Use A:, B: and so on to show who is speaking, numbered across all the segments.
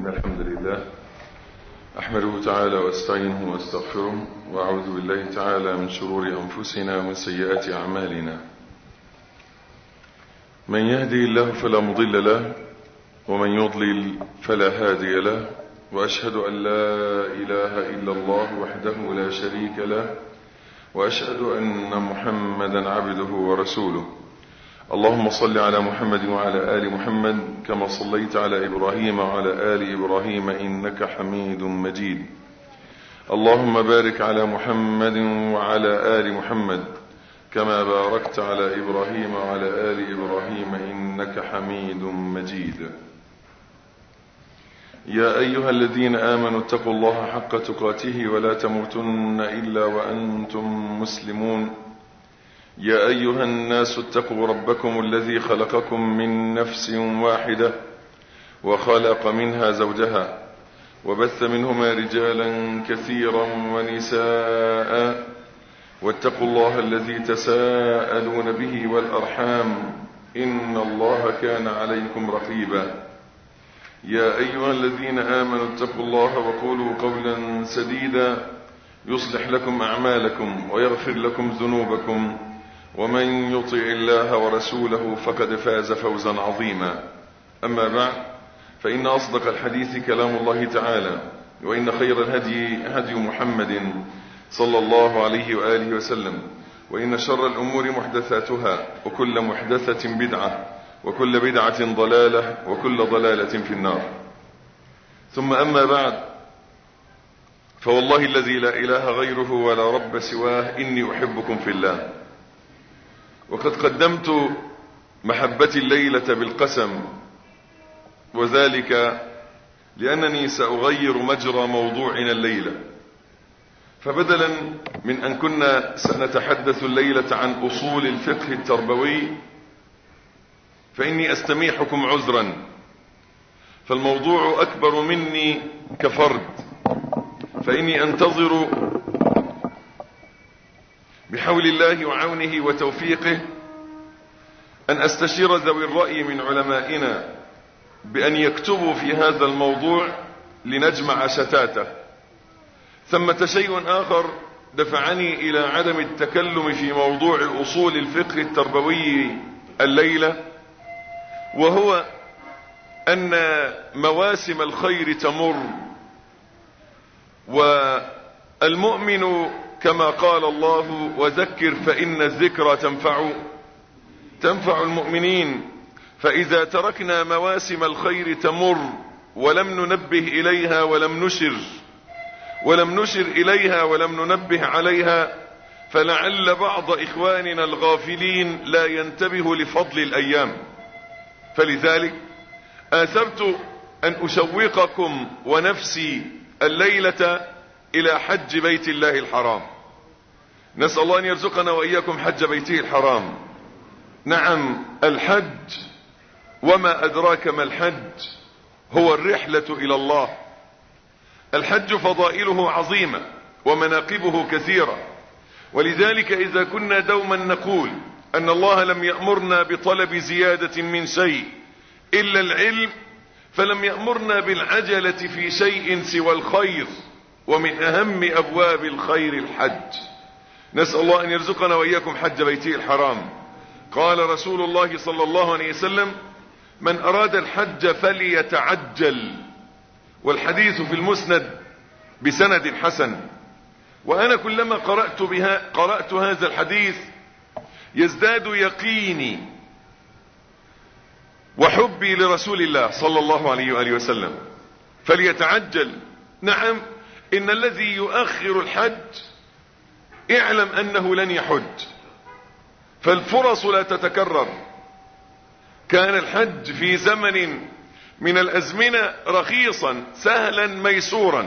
A: الحمد لله أحمده تعالى وأستعينه وأستغفره وأعوذ بالله تعالى من شرور أنفسنا ومن سيئات أعمالنا. من يهدي الله فلا مضل له ومن يضلل فلا هادي له، وأشهد أن لا إله إلا الله وحده لا شريك له، وأشهد أن محمدا عبده ورسوله. اللهم صل على محمد وعلى آل محمد كما صليت على إبراهيم وعلى آل إبراهيم إنك حميد مجيد. اللهم بارك على محمد وعلى آل محمد كما باركت على إبراهيم وعلى آل إبراهيم إنك حميد مجيد. يا أيها الذين آمنوا اتقوا الله حق تقاته ولا تموتن إلا وأنتم مسلمون. يا أيها الناس اتقوا ربكم الذي خلقكم من نفس واحدة وخلق منها زوجها وبث منهما رجالا كثيرا ونساء، واتقوا الله الذي تساءلون به والأرحام إن الله كان عليكم رقيبا. يا أيها الذين آمنوا اتقوا الله وقولوا قولا سديدا يصلح لكم أعمالكم ويغفر لكم ذنوبكم، ومن يطع الله ورسوله فقد فاز فوزا عظيما. أما بعد، فإن أصدق الحديث كلام الله تعالى، وإن خير الهدي هدي محمد صلى الله عليه وآله وسلم، وإن شر الأمور محدثاتها، وكل محدثة بدعة، وكل بدعة ضلالة، وكل ضلالة في النار. ثم أما بعد، فوالله الذي لا إله غيره ولا رب سواه إني أحبكم في الله. وقد قدمت محبتي الليلة بالقسم، وذلك لأنني سأغير مجرى موضوعنا الليلة، فبدلا من أن كنا سنتحدث الليلة عن أصول الفقه التربوي، فإني أستميحكم عذرا، فالموضوع أكبر مني كفرد، فإني أنتظر بحول الله وعونه وتوفيقه أن أستشير ذوي الرأي من علمائنا بأن يكتبوا في هذا الموضوع لنجمع شتاته. ثمة شيء آخر دفعني إلى عدم التكلم في موضوع أصول الفقه التربوي الليلة، وهو أن مواسم الخير تمر، والمؤمن كما قال الله وذكر فإن الذكرى تنفع المؤمنين. فإذا تركنا مواسم الخير تمر ولم ننبه إليها ولم نشر إليها ولم ننبه عليها، فلعل بعض إخواننا الغافلين لا ينتبه لفضل الأيام. فلذلك آثرت أن أشوقكم ونفسي الليلة إلى حج بيت الله الحرام. نسأل الله أن يرزقنا وإياكم حج بيته الحرام. نعم، الحج وما أدراك ما الحج، هو الرحلة إلى الله. الحج فضائله عظيمة ومناقبه كثيرة، ولذلك إذا كنا دوما نقول أن الله لم يأمرنا بطلب زيادة من شيء إلا العلم، فلم يأمرنا بالعجلة في شيء سوى الخير، ومن أهم أبواب الخير الحج. نسأل الله أن يرزقنا وإياكم حج بيته الحرام. قال رسول الله صلى الله عليه وسلم: من أراد الحج فليتعجل. والحديث في المسند بسند حسن. وأنا كلما قرأت هذا الحديث يزداد يقيني وحبي لرسول الله صلى الله عليه وآله وسلم. فليتعجل. نعم، إن الذي يؤخر الحج اعلم أنه لن يحج، فالفرص لا تتكرر. كان الحج في زمن من الأزمنة رخيصا سهلا ميسورا،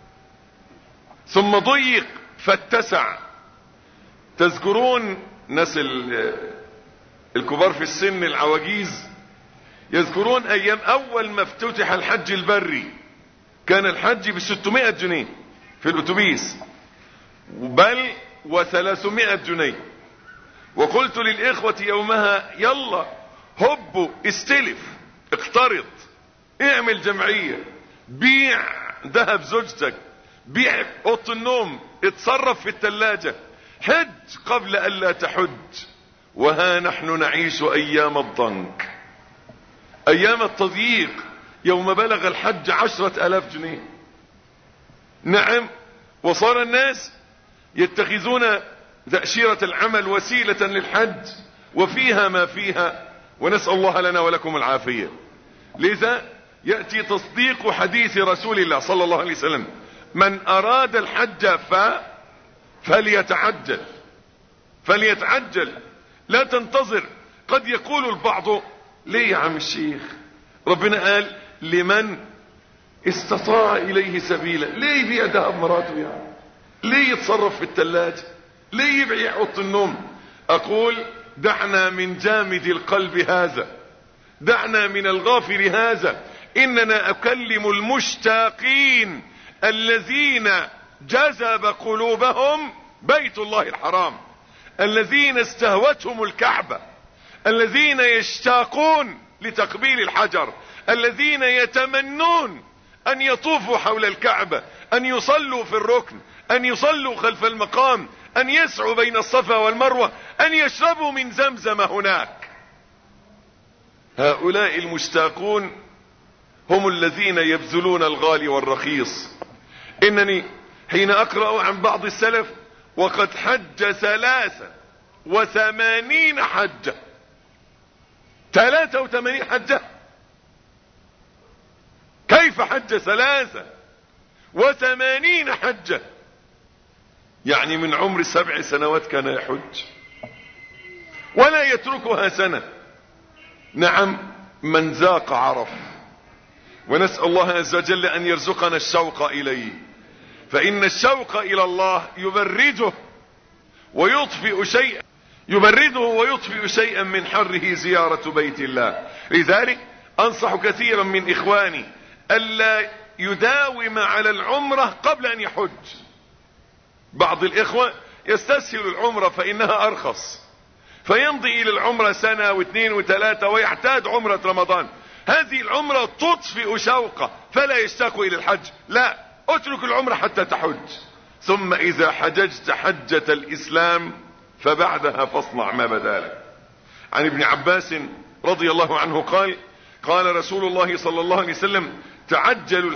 A: ثم ضيق فاتسع. تذكرون ناس الكبار في السن العواجيز يذكرون أيام أول ما افتتح الحج البري، كان الحج ب600 جنيه في الأتوبيس، بل و300 جنيه. وقلت للإخوة يومها: يلا هبوا، استلف، اقترض، اعمل جمعية، بيع ذهب زوجتك، بيع اوضه النوم، اتصرف في الثلاجة، حج قبل الا تحج. وها نحن نعيش ايام الضنك، ايام التضييق، يوم بلغ الحج 10,000 جنيه. نعم، وصار الناس يتخذون تأشيرة العمل وسيلة للحج وفيها ما فيها، ونسأل الله لنا ولكم العافية. لذا يأتي تصديق حديث رسول الله صلى الله عليه وسلم: من أراد الحج فليتعجل، لا تنتظر. قد يقول البعض: ليه يا عم الشيخ؟ ربنا قال: لمن استطاع إليه سبيلا. ليه يبيع ذهب مراته يعني؟ ليه يتصرف في الثلاجة؟ ليه يبيع اوضه النوم؟ اقول: دعنا من جامد القلب هذا، دعنا من الغافل هذا. اننا اكلم المشتاقين الذين جذب قلوبهم بيت الله الحرام، الذين استهوتهم الكعبة، الذين يشتاقون لتقبيل الحجر، الذين يتمنون ان يطوفوا حول الكعبة، ان يصلوا في الركن، ان يصلوا خلف المقام، ان يسعوا بين الصفا والمروة، ان يشربوا من زمزم هناك. هؤلاء المشتاقون هم الذين يبذلون الغالي والرخيص. انني حين اقرأ عن بعض السلف وقد حج 83 حجة، 83 حجة، كيف حج 83 حجة؟ يعني من عمر 7 سنوات كان يحج ولا يتركها سنة. نعم، من ذاق عرف. ونسأل الله عز وجل ان يرزقنا الشوق اليه، فان الشوق الى الله يبرده ويطفئ شيئا من حره زيارة بيت الله. لذلك انصح كثيرا من اخواني الا يداوم على العمرة قبل ان يحج. بعض الاخوة يستسهل العمرة فانها ارخص، فيمضي الى العمرة سنة واثنين وثلاثة ويعتاد عمرة رمضان. هذه العمرة تطفئ شوقه فلا يشتاق الى الحج. لا، اترك العمرة حتى تحج، ثم اذا حججت حجة الاسلام فبعدها فاصنع ما بدالك. عن ابن عباس رضي الله عنه قال: قال رسول الله صلى الله عليه وسلم: تعجلوا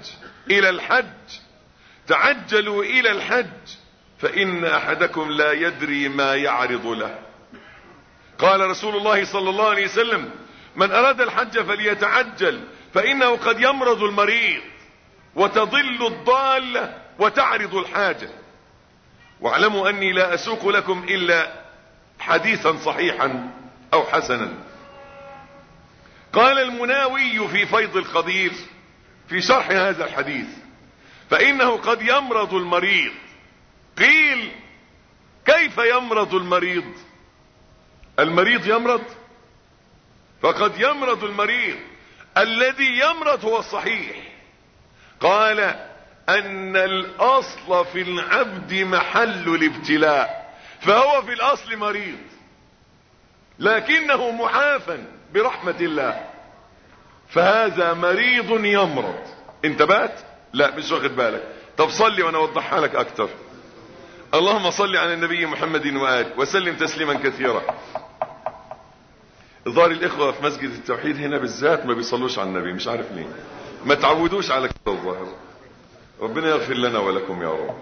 A: الى الحج فإن أحدكم لا يدري ما يعرض له. قال رسول الله صلى الله عليه وسلم: من أراد الحج فليتعجل فإنه قد يمرض المريض وتضل الضالة وتعرض الحاجة. واعلموا أني لا أسوق لكم إلا حديثا صحيحا أو حسنا. قال المناوي في فيض القدير في شرح هذا الحديث: فإنه قد يمرض المريض. قيل: كيف يمرض المريض؟ المريض يمرض؟ فقد يمرض المريض. الذي يمرض هو الصحيح. قال: أن الأصل في العبد محل الابتلاء، فهو في الأصل مريض لكنه معافى برحمة الله، فهذا مريض يمرض. انتبهت؟ لا، مش واخد بالك. طب صلي وانا اوضحها لك اكتر. اللهم صل على النبي محمد وآله وسلم تسليما كثيرا. ظهر الاخوة في مسجد التوحيد هنا بالذات ما بيصلوش على النبي، مش عارف ليه، ما تعودوش على كده الظاهر. ربنا يغفر لنا ولكم يا رب.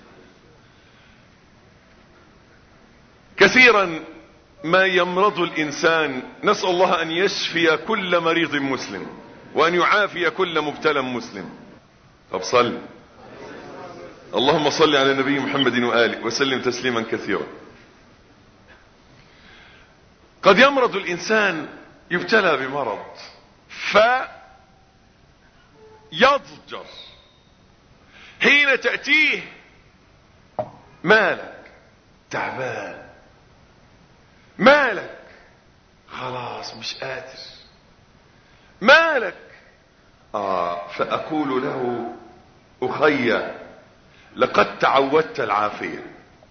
A: كثيرا ما يمرض الانسان، نسأل الله ان يشفي كل مريض مسلم وان يعافي كل مبتلى مسلم. طب صل. اللهم صل على النبي محمد وآله وسلم تسليما كثيرا. قد يمرض الانسان، يبتلى بمرض فيضجر حين تأتيه: مالك؟ تعبان. مالك؟ خلاص مش قادر. مالك؟ فأقول له: أخي، لقد تعودت العافية.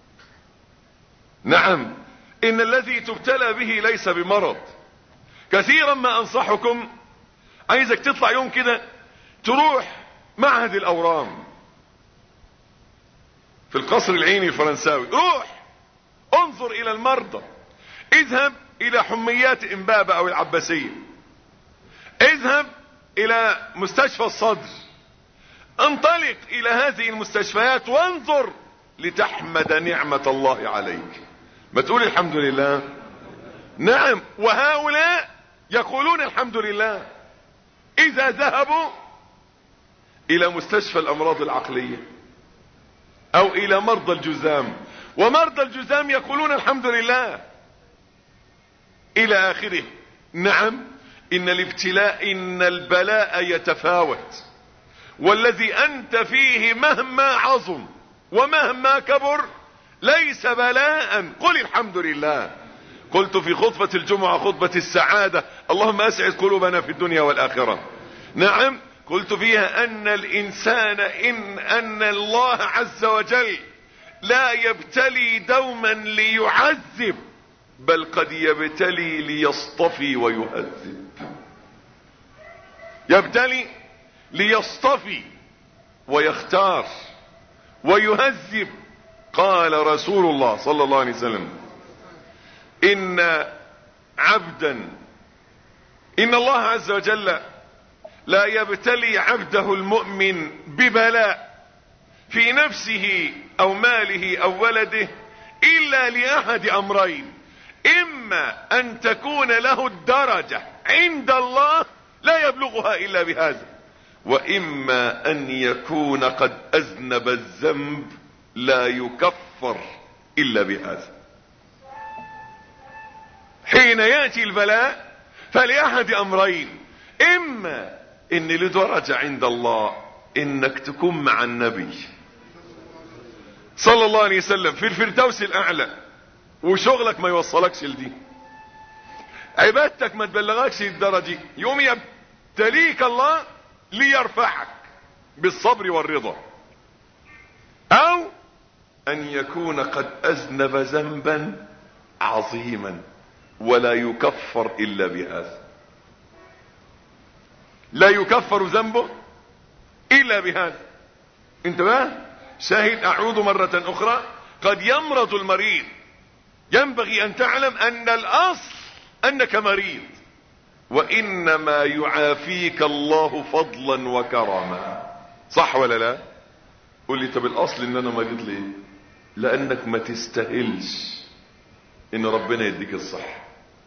A: نعم، إن الذي تبتلى به ليس بمرض. كثيرا ما أنصحكم، عايزك تطلع يوم كده تروح معهد الأورام في القصر العيني الفرنساوي، روح انظر إلى المرضى، اذهب إلى حميات إمبابة أو العباسية، اذهب إلى مستشفى الصدر، انطلق إلى هذه المستشفيات وانظر لتحمد نعمة الله عليك. ما تقول الحمد لله؟ نعم. وهؤلاء يقولون الحمد لله إذا ذهبوا إلى مستشفى الأمراض العقلية أو إلى مرضى الجذام، ومرضى الجذام يقولون الحمد لله إلى آخره. نعم، إن البلاء يتفاوت، والذي أنت فيه مهما عظم ومهما كبر ليس بلاء. قل الحمد لله. قلت في خطبة الجمعة، خطبة السعادة، اللهم أسعد قلوبنا في الدنيا والآخرة. نعم، قلت فيها أن الإنسان أن الله عز وجل لا يبتلي دوما ليعذب، بل قد يبتلي ليصطفي ويهذب. يبتلي ليصطفي ويختار ويهذب. قال رسول الله صلى الله عليه وسلم: إن الله عز وجل لا يبتلي عبده المؤمن ببلاء في نفسه أو ماله أو ولده إلا لأحد أمرين: إما أن تكون له الدرجة عند الله لا يبلغها إلا بهذا، وإما أن يكون قد أذنب الذنب لا يكفر إلا بهذا. حين يأتي البلاء فلأحد أمرين: إما إن لدرجة عند الله إنك تكون مع النبي صلى الله عليه وسلم في الفردوس الأعلى، وشغلك ما يوصلكش لدي، عبادتك ما تبلغكش للدرجة، يوم يبتليك الله ليرفعك بالصبر والرضا. أو أن يكون قد أذنب ذنبا عظيما ولا يكفر إلا بهذا، لا يكفر ذنبه إلا بهذا. انت بقى شاهد. أعود مرة أخرى: قد يمرض المريض، ينبغي أن تعلم أن الأصل أنك مريض، وإنما يعافيك الله فضلا وكرما. صح ولا لا؟ قول لي طب الأصل إن أنا مريض ليه؟ لأنك ما تستاهلش إن ربنا يديك الصحة.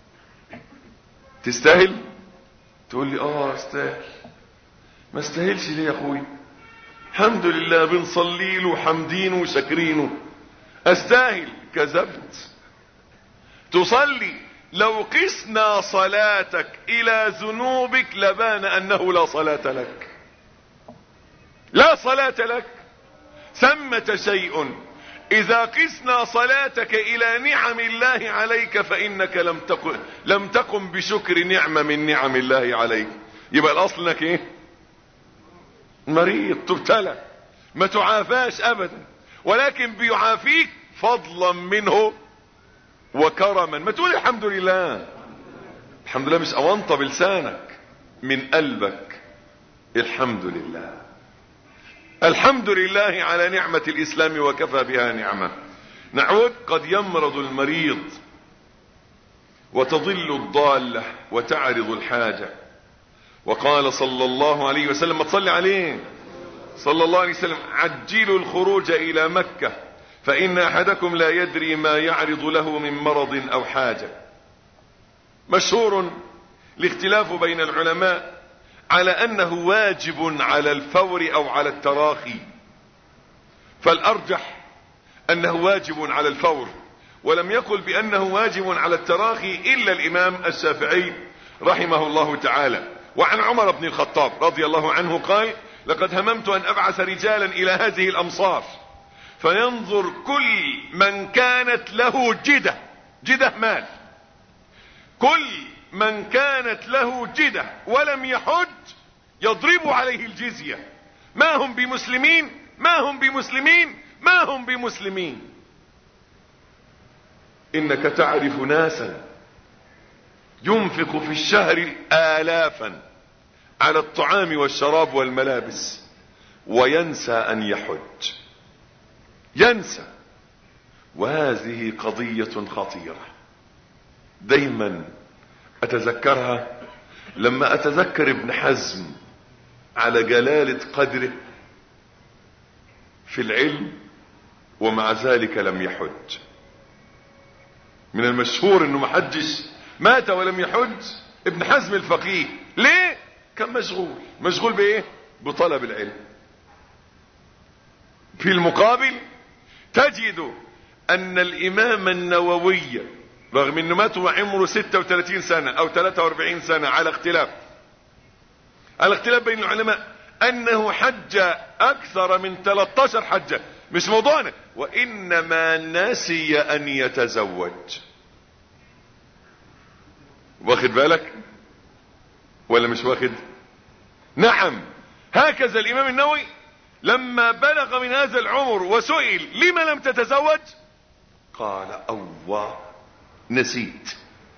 A: تستاهل؟ تقول لي استاهل. ما استاهلش ليه يا اخوي؟ الحمد لله بنصلي له حمدين وشاكرينه. استاهل؟ كذبت. تصلي، لو قسنا صلاتك الى ذنوبك لبان انه لا صلاة لك. لا صلاة لك. ثمة شيء اذا قسنا صلاتك الى نعم الله عليك فانك لم تقم بشكر نعمة من نعم الله عليك. يبقى الاصل انك ايه؟ مريض، تبتلى، ما تعافاش ابدا، ولكن بيعافيك فضلا منه وكرما. ما تقول الحمد لله. الحمد لله مش اونطة بلسانك، من قلبك الحمد لله. الحمد لله على نعمة الإسلام وكفى بها نعمة. نعود: قد يمرض المريض وتضل الضالة وتعرض الحاجة. وقال صلى الله عليه وسلم، ما تصلي عليه صلى الله عليه وسلم: عجلوا الخروج إلى مكة فإن أحدكم لا يدري ما يعرض له من مرض أو حاجة. مشهور الاختلاف بين العلماء على أنه واجب على الفور أو على التراخي، فالأرجح أنه واجب على الفور، ولم يقل بأنه واجب على التراخي إلا الإمام الشافعي رحمه الله تعالى. وعن عمر بن الخطاب رضي الله عنه قال: لقد هممت أن أبعث رجالا إلى هذه الأمصار فينظر كل من كانت له جدة مال، كل من كانت له جدة ولم يحج يضرب عليه الجزية. ما هم بمسلمين، ما هم بمسلمين، ما هم بمسلمين. إنك تعرف ناسا ينفق في الشهر آلافا على الطعام والشراب والملابس، وينسى ان يحج، ينسى. وهذه قضية خطيرة دايما اتذكرها لما اتذكر ابن حزم على جلالة قدره في العلم، ومع ذلك لم يحج. من المشهور انه ما حجش، مات ولم يحج ابن حزم الفقيه. ليه؟ كان مشغول بايه؟ بطلب العلم. في المقابل تجد ان الامام النووي رغم انه مات وعمره 36 سنة او 43 سنة على اختلاف بين العلماء، انه حج اكثر من 13 حجة. مش موضوعنا. وانما نسي ان يتزوج. واخد بالك ولا مش واخد؟ نعم. هكذا الامام النووي لما بلغ من هذا العمر وسئل لما لم تتزوج قال الله نسيت.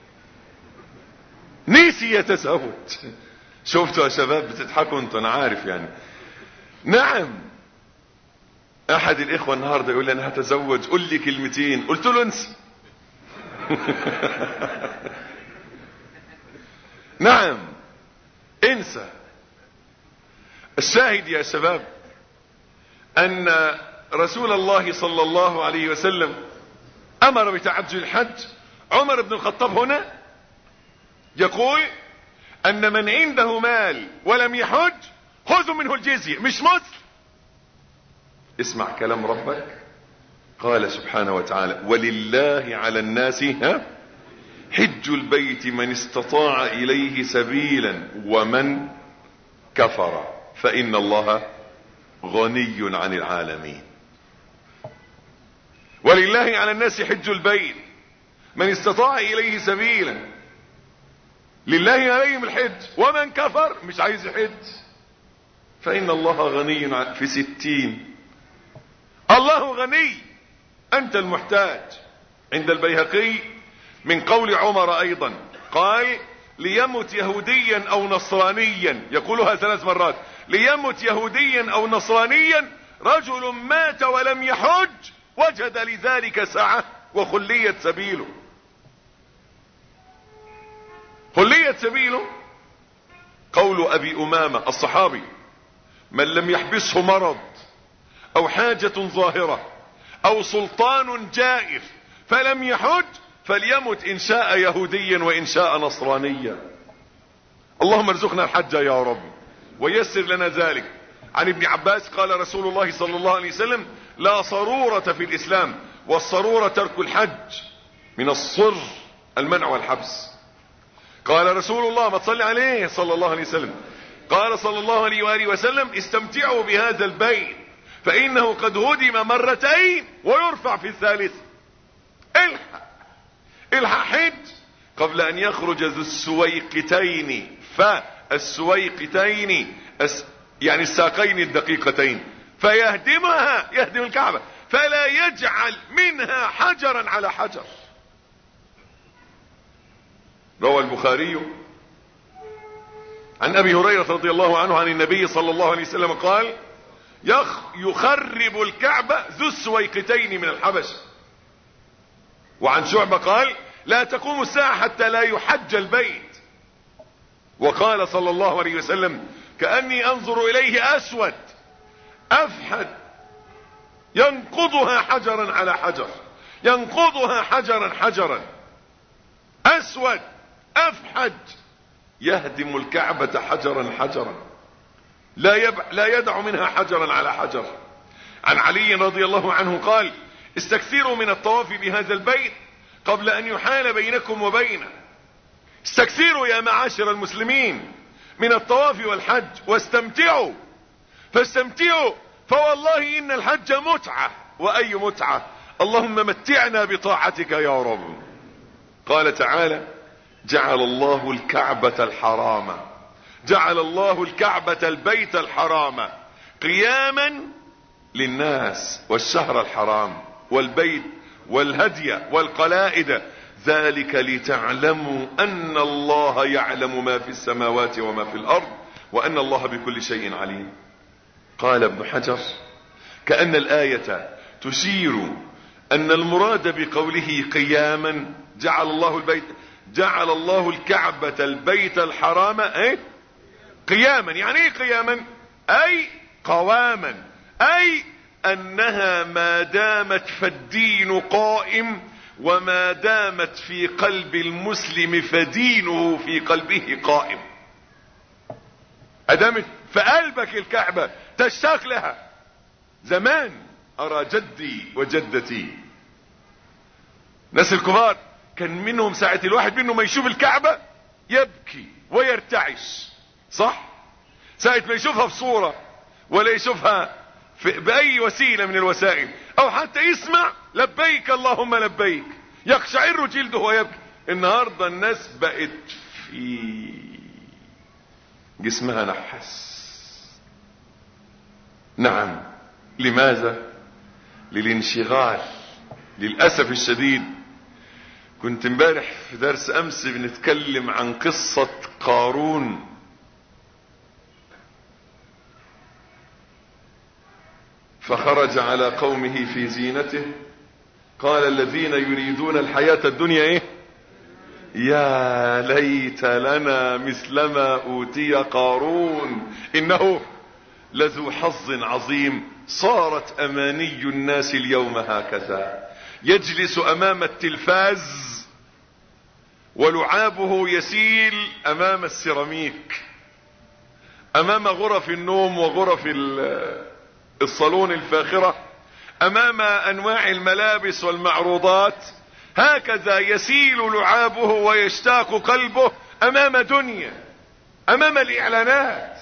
A: نسي يتزوج. شفتوا يا شباب بتضحكوا انتوا، انا عارف يعني. نعم. احد الاخوة النهاردة يقول لي انا هتزوج، قل لي كلمتين. قلت له انسى. نعم انسى. الشاهد يا شباب ان رسول الله صلى الله عليه وسلم امر بتعجل الحج. عمر بن الخطاب هنا يقول ان من عنده مال ولم يحج خذوا منه الجزية، مش مصر. اسمع كلام ربك. قال سبحانه وتعالى ولله على الناس حج البيت من استطاع اليه سبيلا ومن كفر فان الله غني عن العالمين. ولله على الناس حج البيت من استطاع اليه سبيلا. لله عليهم الحج، ومن كفر مش عايز يحج فان الله غني في 60. الله غني، انت المحتاج. عند البيهقي من قول عمر ايضا قال ليمت يهوديا او نصرانيا، يقولها 3 مرات، ليمت يهوديا او نصرانيا رجل مات ولم يحج وجد لذلك سعة وخليت سبيله. خليت سبيله. قول ابي امامة الصحابي من لم يحبسه مرض او حاجة ظاهرة او سلطان جائر فلم يحج فليمت ان شاء يهوديا وان شاء نصرانيا. اللهم ارزقنا الحج يا رب ويسر لنا ذلك. عن ابن عباس قال رسول الله صلى الله عليه وسلم لا صرورة في الاسلام، والصرورة ترك الحج، من الصر المنع والحبس. قال رسول الله ما تصلي عليه صلى الله عليه وسلم، قال صلى الله عليه وآله وسلم استمتعوا بهذا البيت فانه قد هدم مرتين ويرفع في الثالث. الحق حج قبل ان يخرج ذو السويقتين. فالسويقتين يعني الساقين الدقيقتين، فيهدمها، يهدم الكعبة، فلا يجعل منها حجرا على حجر. روى البخاري عن ابي هريرة رضي الله عنه عن النبي صلى الله عليه وسلم قال يخرب الكعبة ذو السويقتين من الحبشة. وعن شعبة قال لا تقوم الساعة حتى لا يحج البيت. وقال صلى الله عليه وسلم كأني انظر اليه اسود افحد ينقضها حجرا على حجر، ينقضها حجرا حجرا، اسود افحد يهدم الكعبة حجرا حجرا، لا يدع منها حجرا على حجر. عن علي رضي الله عنه قال استكثروا من الطواف بهذا البيت قبل ان يحال بينكم وبينه. استكثروا يا معاشر المسلمين من الطواف والحج واستمتعوا، فاستمتعوا فوالله ان الحج متعة. واي متعة؟ اللهم متعنا بطاعتك يا رب. قال تعالى جعل الله الكعبة الحرام، جعل الله الكعبة البيت الحرام قياما للناس، والشهر الحرام والبيت والهدي والقلائد، ذلك لتعلموا ان الله يعلم ما في السماوات وما في الارض وأن الله بكل شيء عليم. قال ابن حجر: كأن الآية تشير أن المراد بقوله قياما جعل الله الكعبة البيت الحرام قياما. يعني ايه قياما؟ أي قواما، أي أنها ما دامت فالدين قائم، وما دامت في قلب المسلم فدينه في قلبه قائم. أدامت في قلبك الكعبة تشتاق لها. زمان أرى جدي وجدتي ناس الكبار كان منهم ساعة الواحد منهم ما يشوف الكعبة يبكي ويرتعش، صح؟ ساعة ما يشوفها في صورة ولا يشوفها بأي وسيلة من الوسائل، أو حتى يسمع لبيك اللهم لبيك يقشعر جلده ويبكي. النهاردة الناس بقت في جسمها نحس. نعم. لماذا؟ للانشغال. للأسف الشديد كنت امبارح في درس أمس بنتكلم عن قصة قارون. فخرج على قومه في زينته قال الذين يريدون الحياة الدنيا يا ليت لنا مثلما أوتي قارون إنه لذو حظ عظيم. صارت أماني الناس اليوم هكذا: يجلس أمام التلفاز ولعابه يسيل أمام السيراميك، أمام غرف النوم وغرف الصالون الفاخرة، أمام أنواع الملابس والمعروضات. هكذا يسيل لعابه ويشتاق قلبه أمام دنيا، أمام الإعلانات.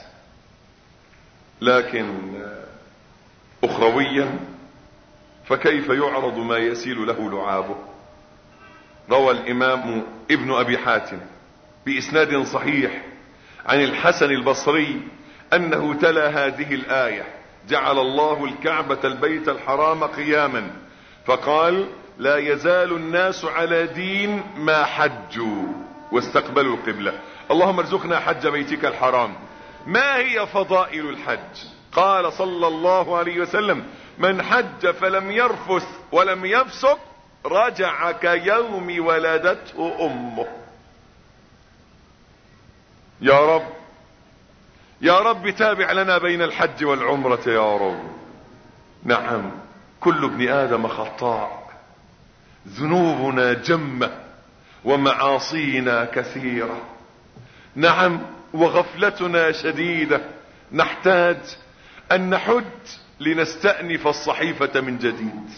A: لكن أخرويا فكيف يعرض ما يسيل له لعابه؟ روى الإمام ابن أبي حاتم بإسناد صحيح عن الحسن البصري أنه تلا هذه الآية: جعل الله الكعبة البيت الحرام قياما، فقال: لا يزال الناس على دين ما حجوا واستقبلوا القبلة. اللهم ارزقنا حج بيتك الحرام. ما هي فضائل الحج؟ قال صلى الله عليه وسلم: من حج فلم يرفث ولم يفسق رجع كيوم ولدته أمه. يا رب يا رب تابع لنا بين الحج والعمرة يا رب. نعم، كل ابن آدم خطاء، ذنوبنا جمة ومعاصينا كثيرة. نعم، وغفلتنا شديدة. نحتاج أن نحج لنستأنف الصحيفة من جديد.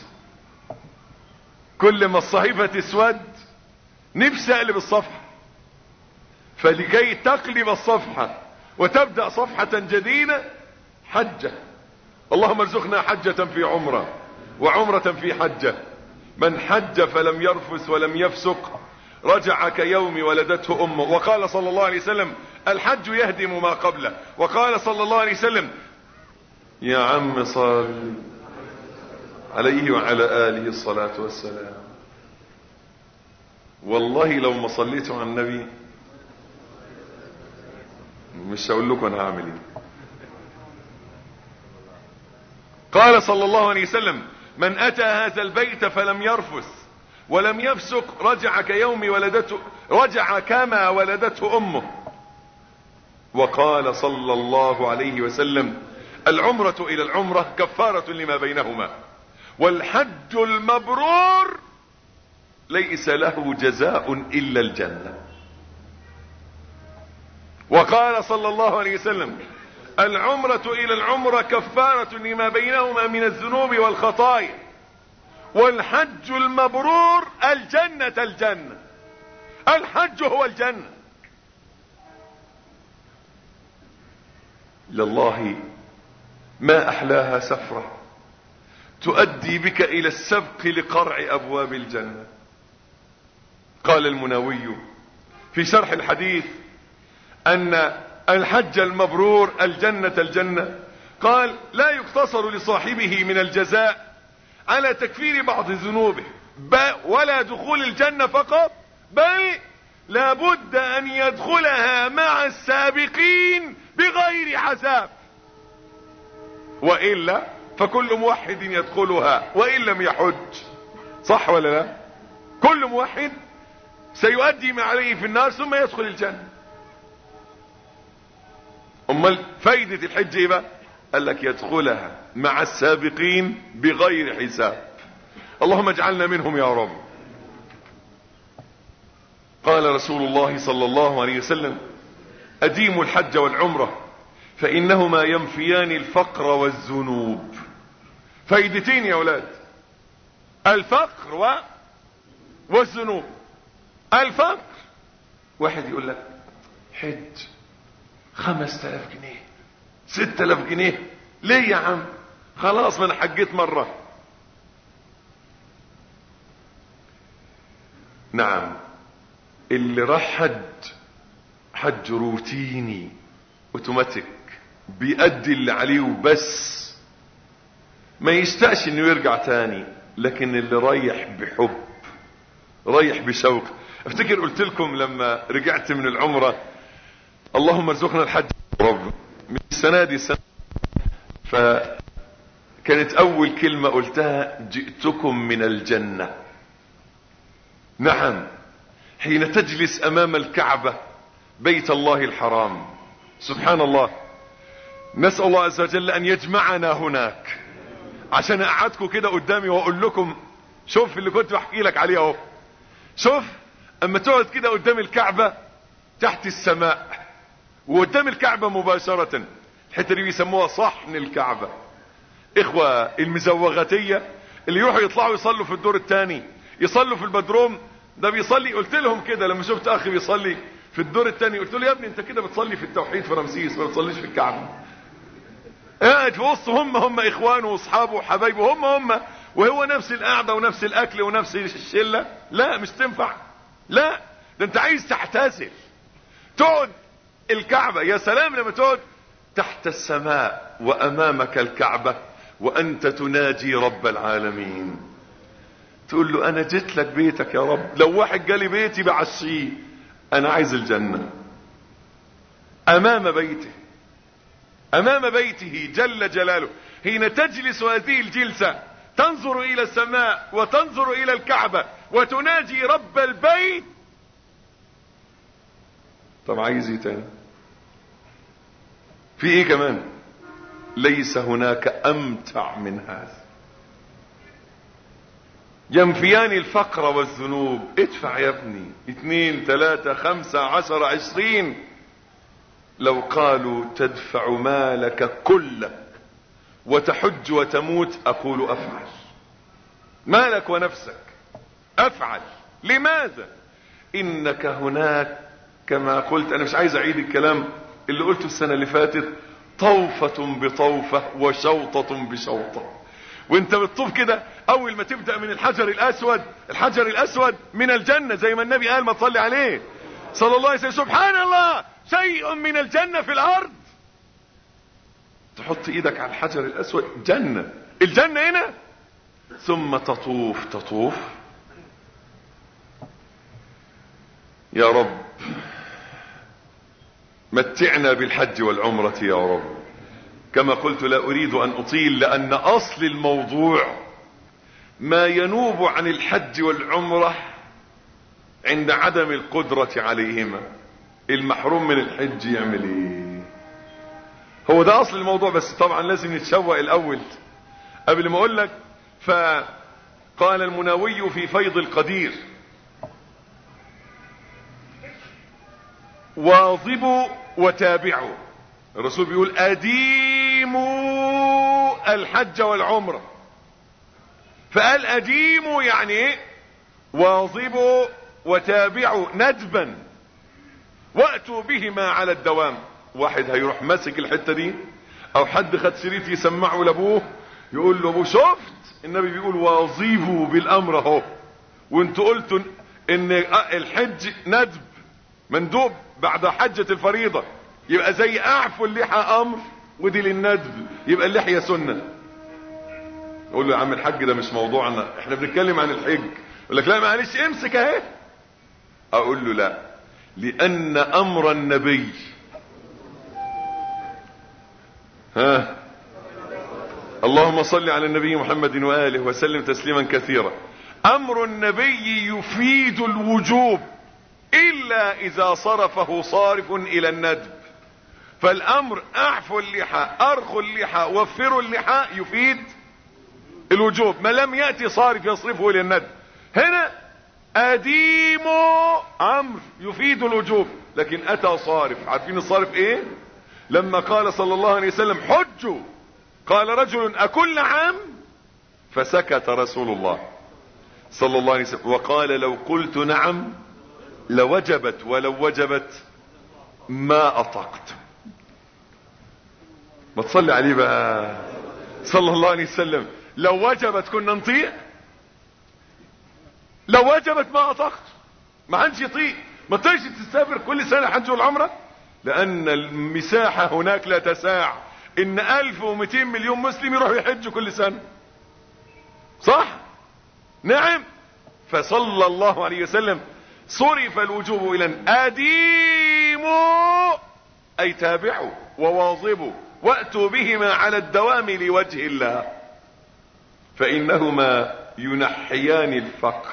A: كل ما الصحيفة تسود نفسي أقلب الصفحة، فلكي تقلب الصفحة وتبدأ صفحة جديدة حجة. اللهم ارزقنا حجة في عمرة وعمرة في حجة. من حج فلم يرفث ولم يفسق رجع كيوم ولدته أمه. وقال صلى الله عليه وسلم: الحج يهدم ما قبله. وقال صلى الله عليه وسلم: يا عم صل عليه وعلى آله الصلاة والسلام. والله لو ما صليتوا على النبي مش هقول لكم انا هعمل ايه. قال صلى الله عليه وسلم: من اتى هذا البيت فلم يرفث ولم يفسق رجع كما ولدته امه. وقال صلى الله عليه وسلم: العمرة الى العمرة كفارة لما بينهما، والحج المبرور ليس له جزاء الا الجنة. وقال صلى الله عليه وسلم: العمرة الى العمرة كفارة لما بينهما من الذنوب والخطايا، والحج المبرور الجنة. الحج هو الجنة. لله ما احلاها سفرة تؤدي بك الى السبق لقرع ابواب الجنة. قال المناوي في شرح الحديث ان الحج المبرور الجنة، قال: لا يقتصر لصاحبه من الجزاء على تكفير بعض ذنوبه ولا دخول الجنة فقط، بل لابد ان يدخلها مع السابقين بغير حساب، وإلا فكل موحد يدخلها وإن لم يحج. صح ولا لا؟ كل موحد سيؤدي ما عليه في النار ثم يدخل الجنة. امال فايدة الحج ايه بقى؟ قال لك يدخلها مع السابقين بغير حساب. اللهم اجعلنا منهم يا رب. قال رسول الله صلى الله عليه وسلم: أديموا الحج والعمرة فإنهما ينفيان الفقر والذنوب. فايدتين يا أولاد، الفقر والذنوب. الفقر، واحد يقول لك حج 5000 جنيه 6000 جنيه ليه يا عم؟ خلاص ما انا حجيت مرة. نعم، اللي راح حج روتيني اوتوماتيك بيأدي اللي عليه وبس، ما يشتاقش انه يرجع تاني. لكن اللي رايح بحب، رايح بشوق. افتكر قلت لكم لما رجعت من العمرة: اللهم ارزقنا الحج رب. من السنة دي سنة، فكانت اول كلمة قلتها: جئتكم من الجنة. نعم، حين تجلس امام الكعبة بيت الله الحرام، سبحان الله، نسأل الله عز وجل ان يجمعنا هناك، عشان اقعدكم كده قدامي واقول لكم شوف اللي كنت بحكي لك عليه اهو. شوف اما تقعد كده قدام الكعبة تحت السماء وقدام الكعبة مباشرة، الحته دي بيسموها صحن الكعبة. اخوة المزوغتية اللي يروحوا يطلعوا يصلوا في الدور الثاني، يصلوا في البدروم ده بيصلي. قلت لهم كده لما شفت اخي بيصلي في الدور الثاني، قلت له: يا ابني انت كده بتصلي في التوحيد في رمسيس، ما بتصليش في الكعبة. قاعد في وسط هم اخوانه واصحابه وحبايبه، هم وهو نفس القعده ونفس الاكل ونفس الشله. لا مش تنفع، لا ده انت عايز تعتزل تقعد الكعبة. يا سلام لما تقعد تحت السماء وامامك الكعبة وانت تناجي رب العالمين، تقول له: انا جيت لك بيتك يا رب. لو واحد جالي بيتي بعشيه، انا عايز الجنة. امام بيته، امام بيته جل جلاله. حين تجلس هذه الجلسة تنظر الى السماء وتنظر الى الكعبة وتناجي رب البيت. طب عايز ايه تاني؟ في ايه كمان؟ ليس هناك امتع من هذا. ينفيان الفقر والذنوب. ادفع يا ابني 2 3 5 10 20. لو قالوا تدفع مالك كلك وتحج وتموت، اقول افعل. مالك ونفسك افعل. لماذا؟ انك هناك كما قلت، انا مش عايز اعيد الكلام اللي قلته السنة اللي فاتت: طوفة بطوفة وشوطة بشوطة. وانت بتطوف كده، اول ما تبدأ من الحجر الاسود، الحجر الاسود من الجنة زي ما النبي قال، ما تصلي عليه صلى الله عليه وسلم: سبحان الله شيء من الجنة في الارض. تحط ايدك على الحجر الاسود، جنة، الجنة هنا. ثم تطوف. يا رب متعنا بالحج والعمرة يا رب. كما قلت لا اريد ان اطيل، لان اصل الموضوع ما ينوب عن الحج والعمرة عند عدم القدرة عليهما. المحروم من الحج يعمل ايه؟ هو ده اصل الموضوع. بس طبعا لازم نتشوق الاول قبل ما اقول لك. فقال المناوي في فيض القدير: واظبوا وتابعوا. الرسول بيقول: اديموا الحج والعمرة. فقال اديموا يعني ايه؟ واظبوا وتابعوا ندبا، واتوا بهما على الدوام. واحد هيروح ماسك الحتة دي، او حد خد شريط يسمعه لابوه، يقول له: ابو شفت النبي بيقول واظبوا بالامر اهو، وانتوا قلتوا ان الحج ندب مندوب بعد حجة الفريضة، يبقى زي اعفوا اللحى امر ودي للندب، يبقى اللحية سنة. يقول له: يا عم الحج ده مش موضوعنا، احنا بنتكلم عن الحج. يقول لك: لا معلش امسك اهي. اقول له: لا، لان امر النبي ها؟ اللهم صل على النبي محمد وآله وسلم تسليما كثيرا. امر النبي يفيد الوجوب الا اذا صرفه صارف الى الندب. فالامر اعفوا اللحى، ارخوا اللحى، وفروا اللحى يفيد الوجوب ما لم يأتي صارف يصرفه الى الندب. هنا اديموا امر يفيد الوجوب، لكن اتى صارف. عارفين الصارف ايه؟ لما قال صلى الله عليه وسلم حجوا، قال رجل اكل عام؟ فسكت رسول الله صلى الله عليه وسلم وقال لو قلت نعم لوجبت، ولو وجبت ما اطقت. ما تصلي عليه بقى صلى الله عليه وسلم. لو وجبت كنا نطيع، لو وجبت ما اطقت. ما حدش يطيق. ما تقدرش تسافر كل سنة حج والعمرة، لان المساحة هناك لا تساع ان 1200 مليون مسلم يروحوا يحجوا كل سنة، صح؟ نعم. فصلى الله عليه وسلم صرف الوجوب الى اديموا اي تابعوا وواظبوا واتوا بهما على الدوام لوجه الله، فانهما ينحيان الفقر.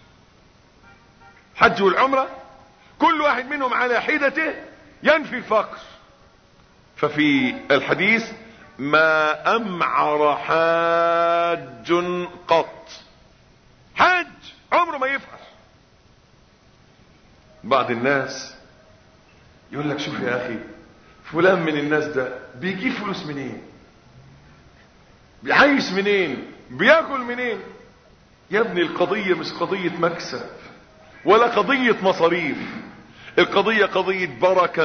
A: حج والعمرة كل واحد منهم على حدته ينفي الفقر. ففي الحديث ما امعر حاج قط. حج عمره ما يفقر. بعض الناس يقول لك شوف يا اخي فلان من الناس ده بيجيب فلوس منين، بيعيش منين، بياكل منين. يا ابني القضية مش قضية مكسب ولا قضية مصاريف، القضية قضية بركة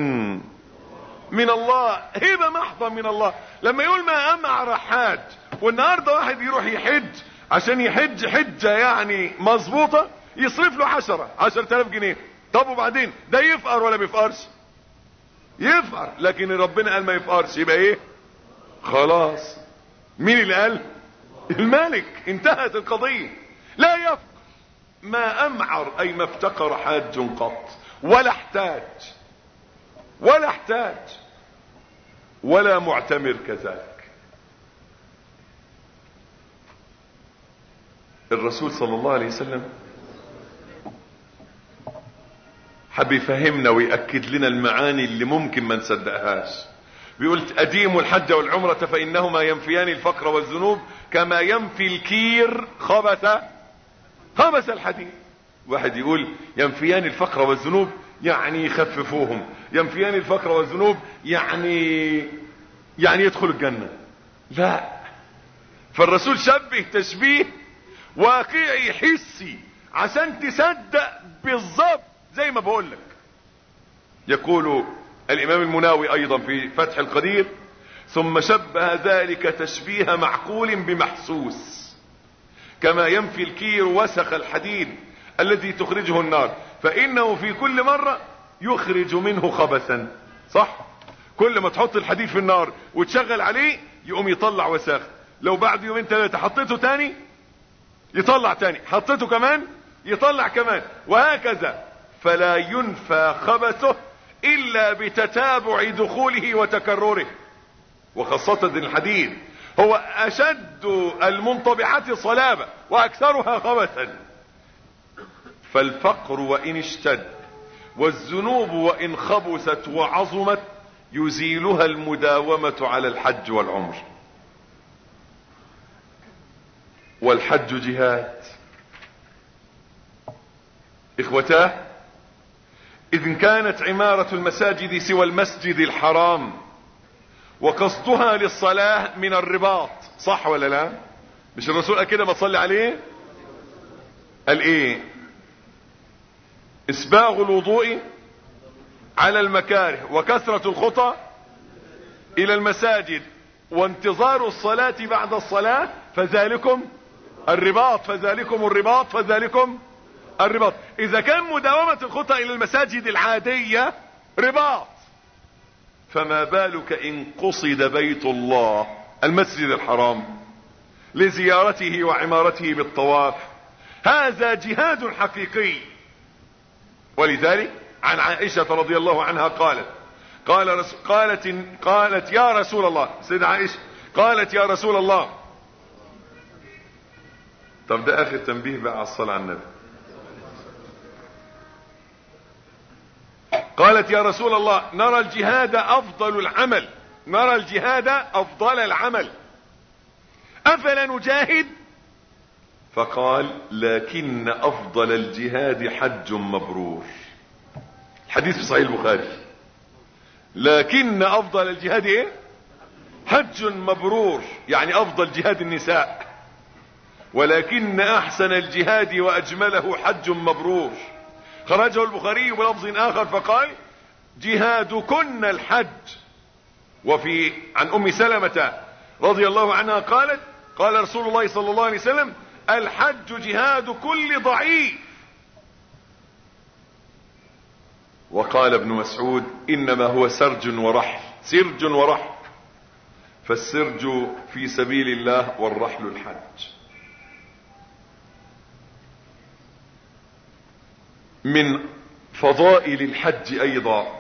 A: من الله، هبة محضة من الله. لما يقول ما امعر حاج، والنهاردة واحد يروح يحج عشان يحج حجة يعني مظبوطة يصرف له 10,000 جنيه. طب وبعدين ده يفقر ولا بيفقرش؟ يفقر. لكن ربنا قال ما يفقرش، يبقى ايه؟ خلاص. مين اللي قال؟ الملك. انتهت القضية. لا يفقر. ما امعر اي ما افتقر حاج قط، ولا احتاج ولا معتمر كذلك. الرسول صلى الله عليه وسلم حب يفهمنا ويأكد لنا المعاني اللي ممكن ما نصدقهاش. بيقول اديموا الحج والعمرة فانهما ينفيان الفقر والذنوب كما ينفي الكير خبث الحديد. واحد يقول ينفيان الفقر والذنوب يعني يخففوهم، ينفيان الفقر والذنوب يعني يدخل الجنة. لا. فالرسول شبه تشبيه واقعي حسي عشان تصدق بالظبط زي ما بقول لك. يقول الامام المناوي ايضا في فتح القدير ثم شبه ذلك تشبيه معقول بمحسوس كما ينفي الكير وسخ الحديد الذي تخرجه النار، فانه في كل مرة يخرج منه خبثا. صح؟ كل ما تحط الحديد في النار وتشغل عليه يقوم يطلع وساخ. لو بعد يومين 3 حطيته تاني يطلع تاني، حطيته كمان يطلع كمان، وهكذا. فلا ينفى خبثه الا بتتابع دخوله وتكرره. وخاصة الحديد هو اشد المنطبعات صلابة واكثرها خبثا. فالفقر وان اشتد والذنوب وان خبثت وعظمت يزيلها المداومة على الحج والعمر. والحج جهاد. اخوتاه، اذ كانت عمارة المساجد سوى المسجد الحرام وقصدها للصلاة من الرباط، صح ولا لا؟ مش الرسول قال كده؟ ما تصلي عليه قال ايه؟ اسباغ الوضوء على المكاره وكثرة الخطى الى المساجد وانتظار الصلاة بعد الصلاة فذلكم الرباط فذلكم الرباط فذلكم الرباط. اذا كان مداومة الخطى الى المساجد العادية رباط، فما بالك ان قصد بيت الله المسجد الحرام لزيارته وعمارته بالطواف؟ هذا جهاد حقيقي. ولذلك عن عائشة رضي الله عنها قالت قالت يا رسول الله، سيدة عائشة قالت يا رسول الله. طب ده اخر تنبيه بقى على الصلاة على النبي. قالت يا رسول الله نرى الجهاد افضل العمل، نرى الجهاد افضل العمل، افلا نجاهد؟ فقال لكن افضل الجهاد حج مبرور. الحديث في صحيح البخاري. لكن افضل الجهاد ايه؟ حج مبرور، يعني افضل جهاد النساء. ولكن احسن الجهاد واجمله حج مبرور. خرجه البخاري بلفظ اخر فقال جهادكن الحج. وفي عن ام سلمة رضي الله عنها قالت قال رسول الله صلى الله عليه وسلم الحج جهاد كل ضعيف. وقال ابن مسعود انما هو سرج ورحل، سرج ورحل، فالسرج في سبيل الله والرحل الحج. من فضائل الحج ايضا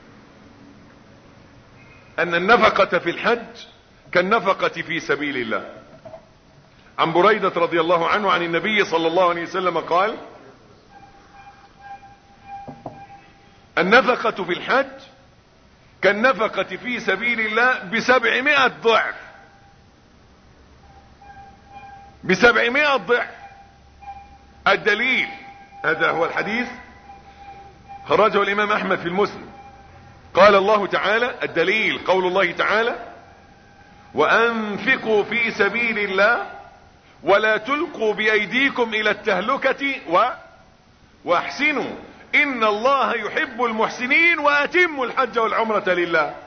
A: ان النفقة في الحج كالنفقة في سبيل الله. عن بريدة رضي الله عنه عن النبي صلى الله عليه وسلم قال النفقة في الحج كالنفقة في سبيل الله ب700 ضعف، ب700 ضعف. الدليل هذا هو الحديث خرجه الامام احمد في المسند. قال الله تعالى الدليل قول الله تعالى وانفقوا في سبيل الله ولا تلقوا بايديكم الى التهلكة واحسنوا ان الله يحب المحسنين واتموا الحج والعمرة لله.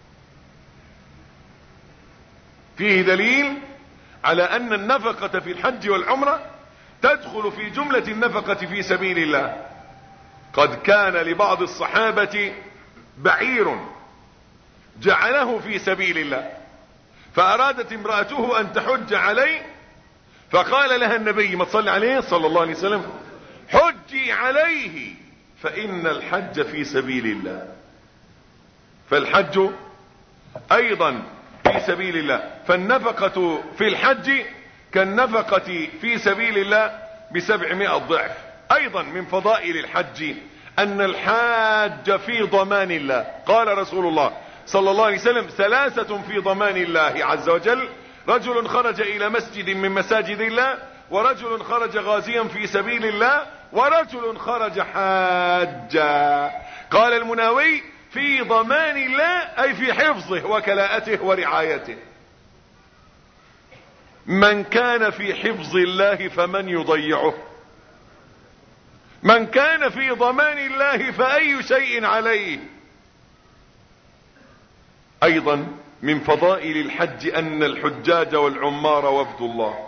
A: فيه دليل على ان النفقة في الحج والعمرة تدخل في جملة النفقة في سبيل الله. قد كان لبعض الصحابة بعير جعله في سبيل الله، فارادت امرأته ان تحج عليه، فقال لها النبي ما تصلي عليه صلى الله عليه وسلم حجي عليه فان الحج في سبيل الله. فالحج ايضا في سبيل الله، فالنفقة في الحج كالنفقة في سبيل الله ب700 ضعف. ايضا من فضائل الحج ان الحاج في ضمان الله. قال رسول الله صلى الله عليه وسلم 3 في ضمان الله عز وجل: رجل خرج الى مسجد من مساجد الله، ورجل خرج غازيا في سبيل الله، ورجل خرج حاجا. قال المناوي في ضمان الله اي في حفظه وكلاءته ورعايته. من كان في حفظ الله فمن يضيعه؟ من كان في ضمان الله فأي شيء عليه؟ ايضا من فضائل الحج ان الحجاج والعمار وفد الله.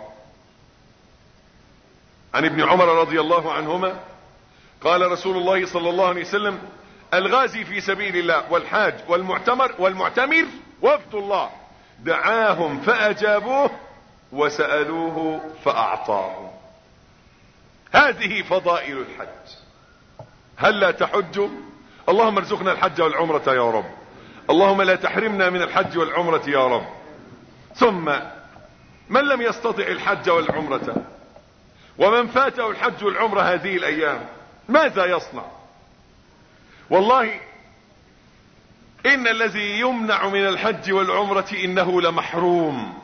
A: عن ابن عمر رضي الله عنهما قال رسول الله صلى الله عليه وسلم الغازي في سبيل الله والحاج والمعتمر وفد الله، دعاهم فأجابوه وسألوه فأعطاهم. هذه فضائل الحج. هل لا تحج؟ اللهم ارزقنا الحج والعمرة يا رب، اللهم لا تحرمنا من الحج والعمرة يا رب. ثم من لم يستطع الحج والعمرة ومن فاته الحج والعمرة هذه الايام ماذا يصنع؟ والله ان الذي يمنع من الحج والعمرة انه لمحروم.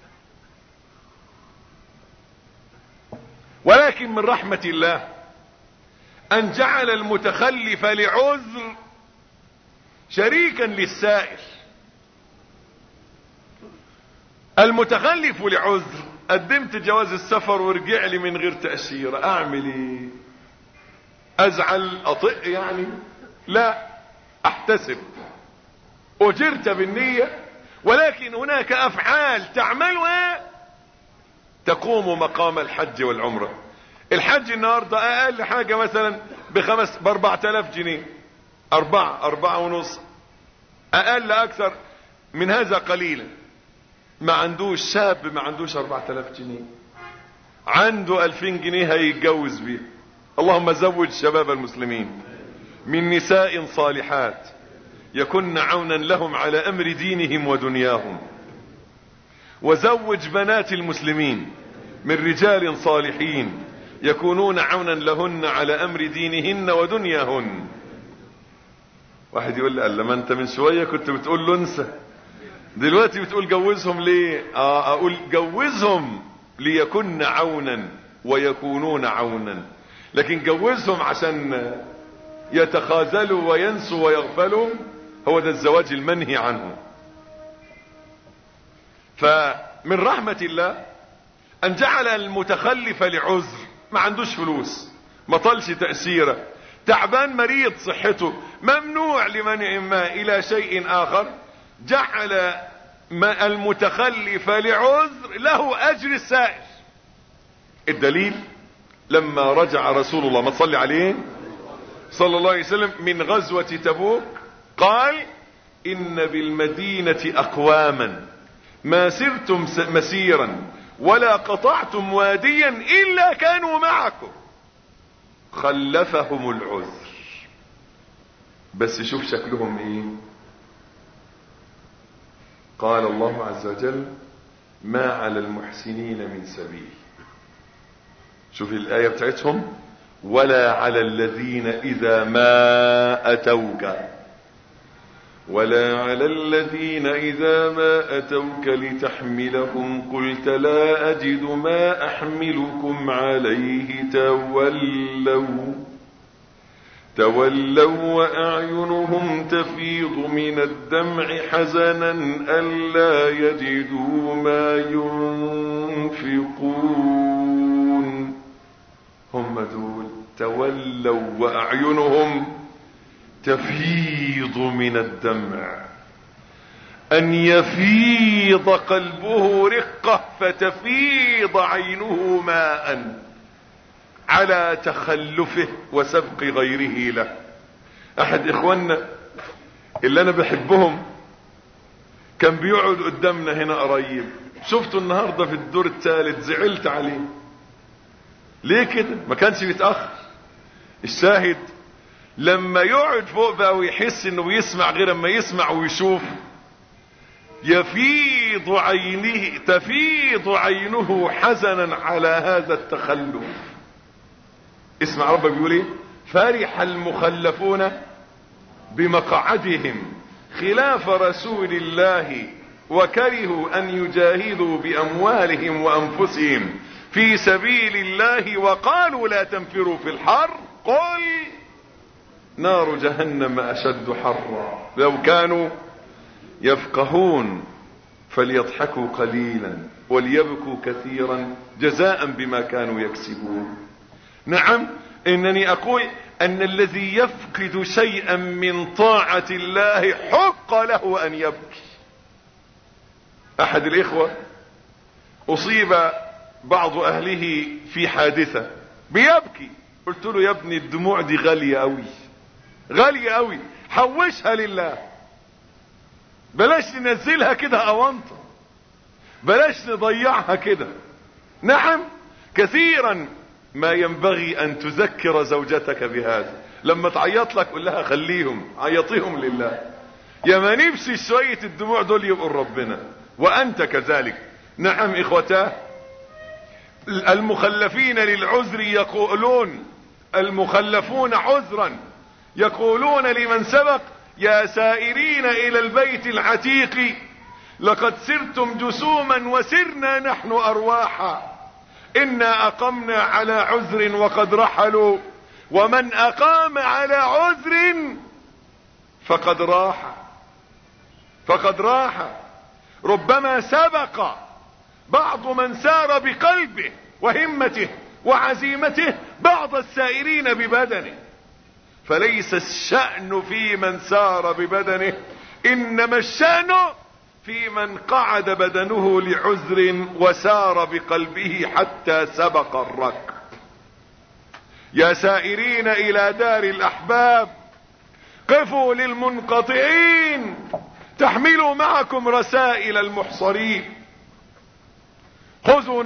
A: ولكن من رحمة الله ان جعل المتخلف لعذر شريكا للسائر. المتخلف لعذر قدمت جواز السفر ورجع لي من غير تأشيرة، اعمل ايه؟ ازعل اطق يعني؟ لا، احتسب، اجرت بالنية، ولكن هناك افعال تعملها تقوم مقام الحج والعمرة. الحج النهاردة اقل حاجة مثلا ب4000 جنيه، 4.5، اقل اكثر من هذا قليلا. ما عندوش شاب ما عندوش 4000 جنيه، عنده 2000 جنيه هيتجوز بيه. اللهم زوج شباب المسلمين من نساء صالحات يكن عونا لهم على امر دينهم ودنياهم. وزوج بنات المسلمين من رجال صالحين يكونون عونا لهن على امر دينهن ودنياهن. واحد يقول لي لما انت من شوية كنت بتقول له انسى، دلوقتي بتقول جوزهم ليه؟ اقول جوزهم ليكن عونا ويكونون عونا، لكن جوزهم عشان يتخاذلوا وينسوا ويغفلوا، هو ده الزواج المنهي عنه. فمن رحمة الله ان جعل المتخلف لعذر، ما عندوش فلوس، ما طلش تأثيره، تعبان مريض صحته، ممنوع لمنع ما الى شيء اخر، جعل المتخلف لعذر له اجر السائر. الدليل لما رجع رسول الله، ما تصلي عليه صلى الله عليه وسلم، من غزوة تبوك، قال ان بالمدينة اقواما ما سرتم مسيرا ولا قطعتم واديا الا كانوا معكم، خلفهم العذر. بس شوف شكلهم ايه. قال الله عز وجل ما على المحسنين من سبيل. شوف الآية بتاعتهم، ولا على الذين إذا ما أتوك، ولا على الذين إذا ما أتوك لتحملهم قلت لا أجد ما أحملكم عليه تولوا وأعينهم تفيض من الدمع حزنا ألا يجدوا ما ينفقون. هم دول تولوا وأعينهم تفيض من الدمع، أن يفيض قلبه رقة فتفيض عينه ماء على تخلفه وسبق غيره له. احد اخواننا اللي انا بحبهم كان بيقعد قدامنا هنا قريب، شفته النهاردة في الدور الثالث، زعلت عليه. ليه كده؟ ما كانش بيتأخر. الشاهد لما يقعد فوق بقى ويحس انه بيسمع غير اما يسمع ويشوف، يفيض عينه، تفيض عينه حزنا على هذا التخلف. اسمع ربك بيقول ايه؟ فرح المخلفون بمقعدهم خلاف رسول الله وكرهوا ان يجاهدوا باموالهم وانفسهم في سبيل الله وقالوا لا تنفروا في الحر قل نار جهنم اشد حرا لو كانوا يفقهون فليضحكوا قليلا وليبكوا كثيرا جزاء بما كانوا يكسبون. نعم، انني اقول ان الذي يفقد شيئا من طاعة الله حق له ان يبكي. احد الاخوة اصيب بعض اهله في حادثة بيبكي، قلت له يا ابني الدموع دي غالية قوي، غالية قوي، حوشها لله، بلاش ننزلها كده اوانطة، بلاش نضيعها كده. نعم، كثيرا ما ينبغي ان تذكر زوجتك بهذا، لما تعيط لك قل لها خليهم، عيطيهم لله، يا ما نفسي شوية الدموع دول يبقوا ربنا، وانت كذلك. نعم اخوتاه، المخلفين للعذر يقولون، المخلفون عذرا يقولون لمن سبق يا سائرين الى البيت العتيق لقد سرتم جسوما وسرنا نحن ارواحا إنا أقمنا على عذر وقد رحلوا ومن أقام على عذر فقد راح. ربما سبق بعض من سار بقلبه وهمته وعزيمته بعض السائرين ببدنه، فليس الشأن في من سار ببدنه، إنما الشأن في من قعد بدنه لعذر وسار بقلبه حتى سبق الركب. يا سائرين الى دار الاحباب قفوا للمنقطعين تحملوا معكم رسائل المحصرين. خذوا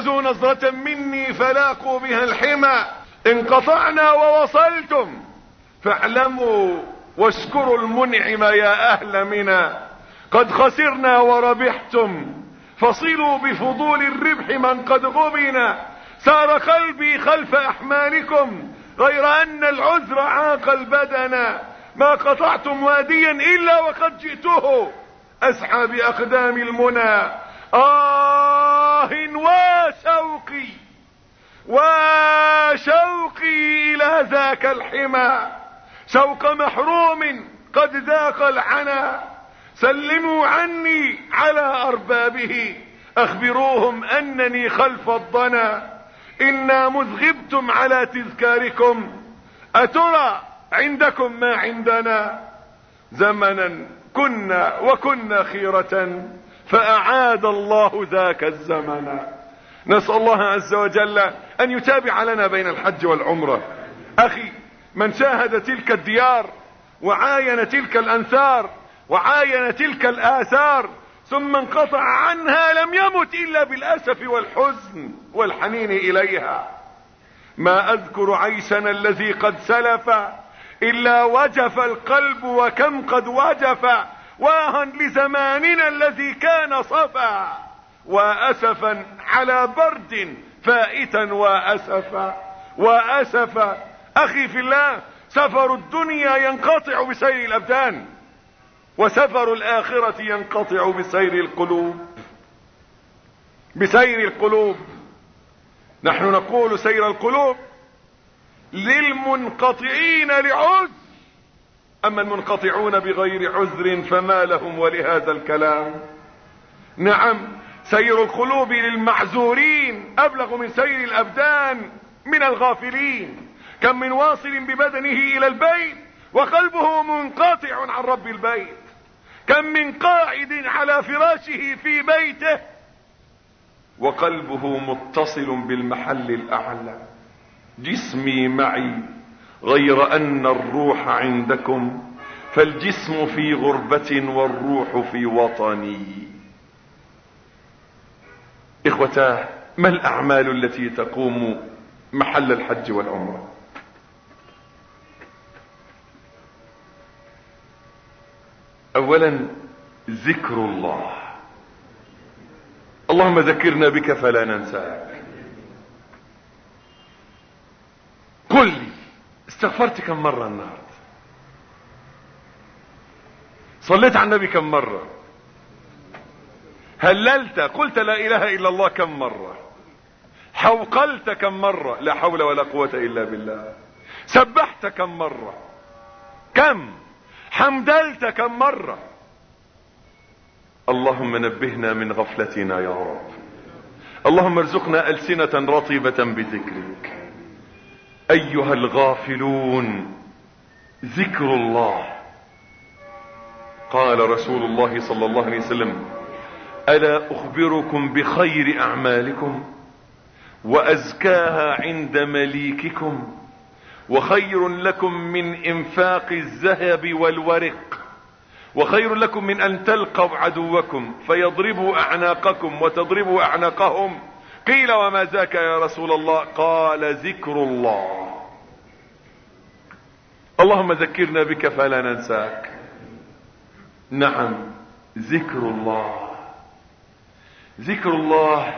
A: نظرة مني فلاقوا بها الحمى انقطعنا ووصلتم فاعلموا واشكروا المنعم يا اهل منى، قد خسرنا وربحتم، فصلوا بفضول الربح من قد غبن. سار قلبي خلف احمالكم، غير ان العذر عاق البدن. ما قطعتم واديا الا وقد جئته، اسعى باقدام المنى. وشوقي الى ذاك الحمى، شوق محروم قد ذاق العنا. سلموا عني على اربابه، اخبروهم انني خلف الضنا. انا مذغبتم على تذكاركم، اترى عندكم ما عندنا. زمنا وكنا خيرة، فاعاد الله ذاك الزمن. نسأل الله عز وجل ان يتابع لنا بين الحج والعمرة. اخي، من شاهد تلك الديار وعاين تلك الانثار وعاين تلك الاثار ثم انقطع عنها، لم يمت الا بالاسف والحزن والحنين اليها. ما اذكر عيشنا الذي قد سلف، الا وجف القلب وكم قد وجف. واها لزماننا الذي كان صفا، واسفا على برد فائتا واسفا. اخي في الله، سفر الدنيا ينقطع بسير الابدان، وسفر الاخرة ينقطع بسير القلوب. نحن نقول سير القلوب للمنقطعين لعذر، اما المنقطعون بغير عذر فما لهم ولهذا الكلام. نعم، سير القلوب للمعذورين ابلغ من سير الابدان من الغافلين. كم من واصل ببدنه الى البيت وقلبه منقطع عن رب البيت. كم من قاعد على فراشه في بيته وقلبه متصل بالمحل الاعلى. جسمي معي غير ان الروح عندكم، فالجسم في غربة والروح في وطني. اخوتاه، ما الاعمال التي تقوم محل الحج والعمرة؟ اولا ذكر الله. اللهم ذكرنا بك فلا ننساك. قل لي، استغفرت كم مرة النهارده؟ صليت على النبي كم مرة؟ هللت قلت لا اله الا الله كم مرة؟ حوقلت كم مرة؟ لا حول ولا قوة الا بالله. سبحت كم مرة؟ كم؟ حمدلت كم مرة؟ اللهم نبهنا من غفلتنا يا رب. اللهم ارزقنا ألسنة رطبة بذكرك. ايها الغافلون، ذكر الله. قال رسول الله صلى الله عليه وسلم: الا اخبركم بخير اعمالكم وازكاها عند مليككم، وخير لكم من انفاق الذهب والورق، وخير لكم من ان تلقوا عدوكم فيضربوا اعناقكم وتضربوا اعناقهم. قيل وما ذاك يا رسول الله؟ قال ذكر الله. اللهم ذكرنا بك فلا ننساك. نعم، ذكر الله. ذكر الله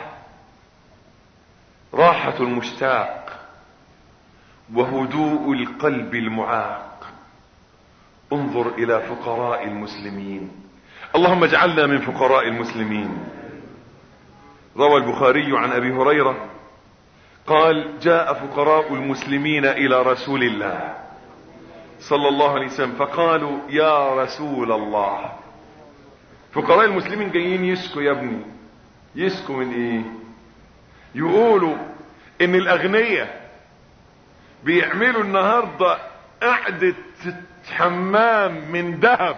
A: راحة المشتاق وهدوء القلب المعاق. انظر الى فقراء المسلمين. اللهم اجعلنا من فقراء المسلمين. روى البخاري عن ابي هريرة قال: جاء فقراء المسلمين الى رسول الله صلى الله عليه وسلم فقالوا: يا رسول الله. فقراء المسلمين جايين يشكوا يا ابني. يشكوا من ايه؟ يقولوا ان الاغنياء بيعملوا النهاردة قعدة حمام من ذهب،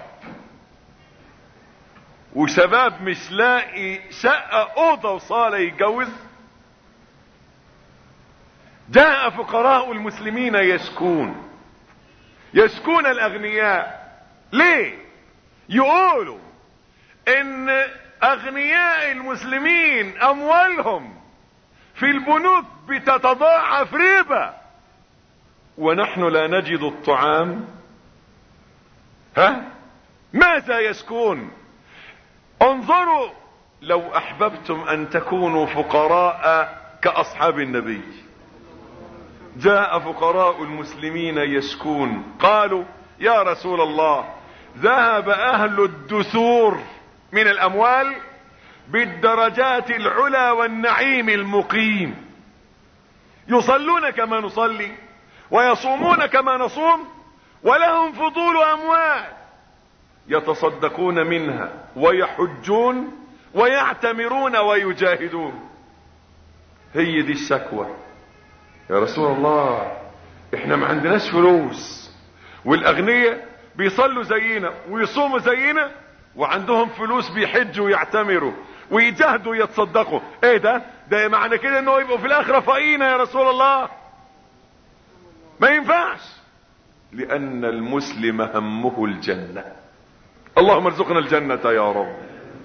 A: وشباب مش لاقي شقة اوضة وصالة يتجوز. جاء فقراء المسلمين يشكون الاغنياء. ليه؟ يقولوا ان اغنياء المسلمين اموالهم في البنوك بتتضاعف ربا، ونحن لا نجد الطعام؟ ماذا يسكون؟ انظروا، لو احببتم ان تكونوا فقراء كاصحاب النبي، جاء فقراء المسلمين يشكون، قالوا يا رسول الله ذهب اهل الدثور من الاموال بالدرجات العلى والنعيم المقيم، يصلون كما نصلي ويصومون كما نصوم، ولهم فضول اموال يتصدقون منها ويحجون ويعتمرون ويجاهدون. هي دي الشكوى يا رسول الله، احنا ما عندناش فلوس، والاغنياء بيصلوا زينا ويصوموا زينا وعندهم فلوس بيحجوا ويعتمروا ويجاهدوا ويتصدقوا. ايه ده معنى كده انه يبقوا في الاخرة فقينا يا رسول الله؟ ما ينفعش، لان المسلم همه الجنة. اللهم ارزقنا الجنة يا رب.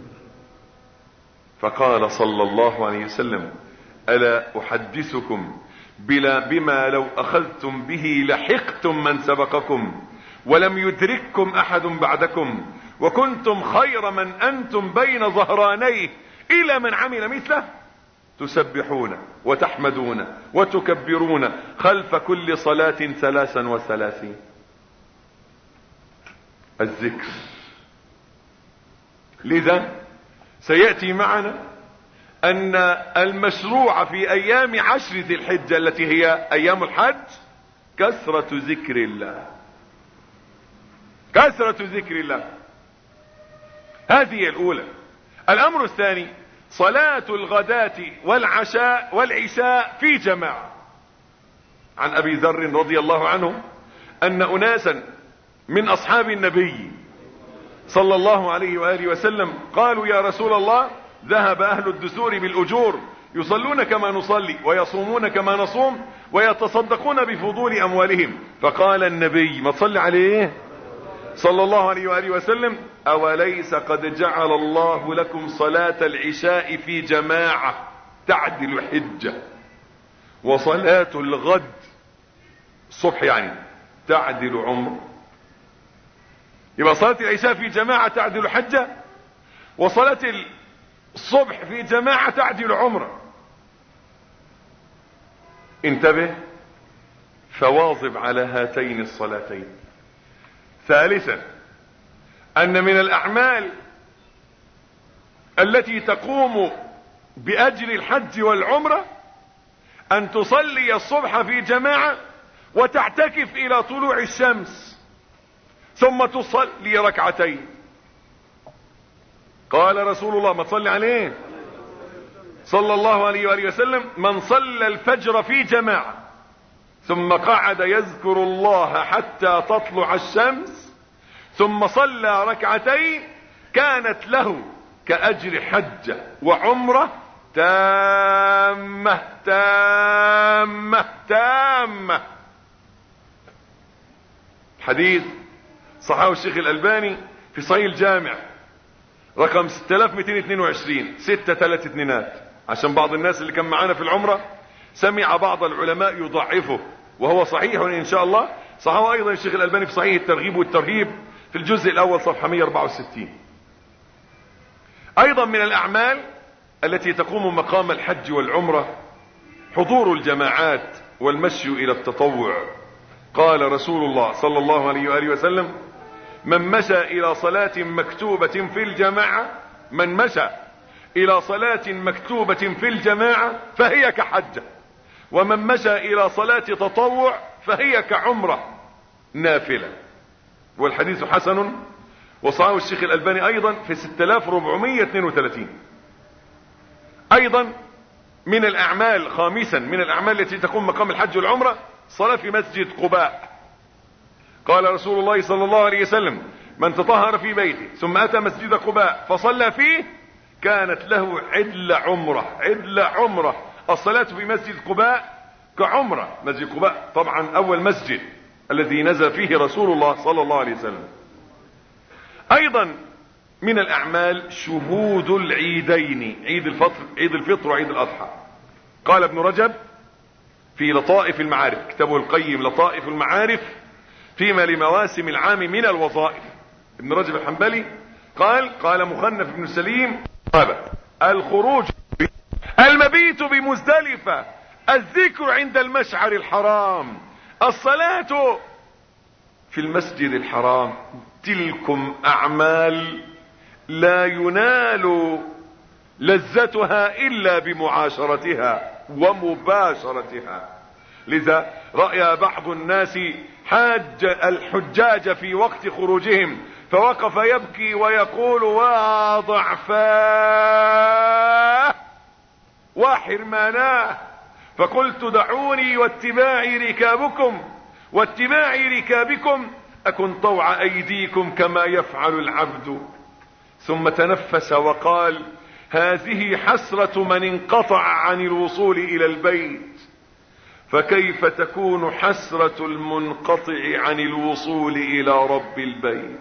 A: فقال صلى الله عليه وسلم الا احدثكم بما لو اخذتم به لحقتم من سبقكم ولم يدرككم احد بعدكم وكنتم خير من انتم بين ظهرانيه الى من عمل مثله، تسبحون وتحمدون وتكبرون خلف كل صلاة 33. الذكر. لذا سيأتي معنا ان المشروع في ايام 10 ذي الحجة التي هي ايام الحج كثرة ذكر الله، كثرة ذكر الله. هذه الاولى. الامر الثاني صلاة الغداة والعشاء والعشاء في جماعة. عن ابي ذر رضي الله عنه ان اناسا من اصحاب النبي صلى الله عليه وآله وسلم قالوا يا رسول الله ذهب اهل الدثور بالاجور يصلون كما نصلي ويصومون كما نصوم ويتصدقون بفضول اموالهم. فقال النبي، ما تصلي عليه صلى الله عليه وآله وسلم، اوليس قد جعل الله لكم صلاة العشاء في جماعة تعدل حجة، وصلاة الغد الصبح يعني تعدل عمر؟ يبقى صلاة العشاء في جماعة تعدل حجة، وصلاة الصبح في جماعة تعدل عمره. انتبه، فواظب على هاتين الصلاتين. ثالثا ان من الاعمال التي تقوم باجر الحج والعمرة ان تصلي الصبح في جماعة وتعتكف الى طلوع الشمس ثم تصلي ركعتين. قال رسول الله، ما تصلي عليه صلى الله عليه وآله وسلم، من صلى الفجر في جماعة ثم قعد يذكر الله حتى تطلع الشمس ثم صلى ركعتين كانت له كأجر حجة وعمرة تامة تامة تامة. حديث صححه الشيخ الألباني في صحيح الجامع رقم 6222 632، عشان بعض الناس اللي كان معانا في العمرة سمع بعض العلماء يضعفه وهو صحيح ان شاء الله. صححه ايضا الشيخ الألباني في صحيح الترغيب والترهيب في الجزء الاول صفحة 164. ايضا من الاعمال التي تقوم مقام الحج والعمرة حضور الجماعات والمشي الى التطوع. قال رسول الله صلى الله عليه وآله وسلم، من مشى الى صلاة مكتوبة في الجماعة، من مشى الى صلاة مكتوبة في الجماعة فهي كحجة، ومن مشى الى صلاة تطوع فهي كعمرة نافلة. والحديث حسن، وصححه الشيخ الألباني ايضا في 6432. ايضا من الاعمال خامسا من الاعمال التي تقوم مقام الحج والعمرة صلاة في مسجد قباء. قال رسول الله صلى الله عليه وسلم، من تطهر في بيته ثم اتى مسجد قباء فصلى فيه كانت له عدل عمره. عدل عمره. الصلاة في مسجد قباء كعمرة. مسجد قباء طبعا اول مسجد الذي نزل فيه رسول الله صلى الله عليه وسلم. ايضا من الاعمال شهود العيدين، عيد الفطر وعيد الاضحى. قال ابن رجب في لطائف المعارف، كتابه القيم لطائف المعارف فيما لمواسم العام من الوظائف. ابن رجب الحنبلي قال مخنف بن سليم الخروج، المبيت بمزدلفة، الذكر عند المشعر الحرام، الصلاة في المسجد الحرام، تلكم أعمال لا ينال لذتها إلا بمعاشرتها ومباشرتها. لذا رأى بعض الناس الحجاج في وقت خروجهم فوقف يبكي ويقول وضعفاه وحرماناه، فقلت دعوني واتباعي ركابكم أكن طوع أيديكم كما يفعل العبد. ثم تنفس وقال هذه حسرة من انقطع عن الوصول إلى البيت، فكيف تكون حسرة المنقطع عن الوصول إلى رب البيت؟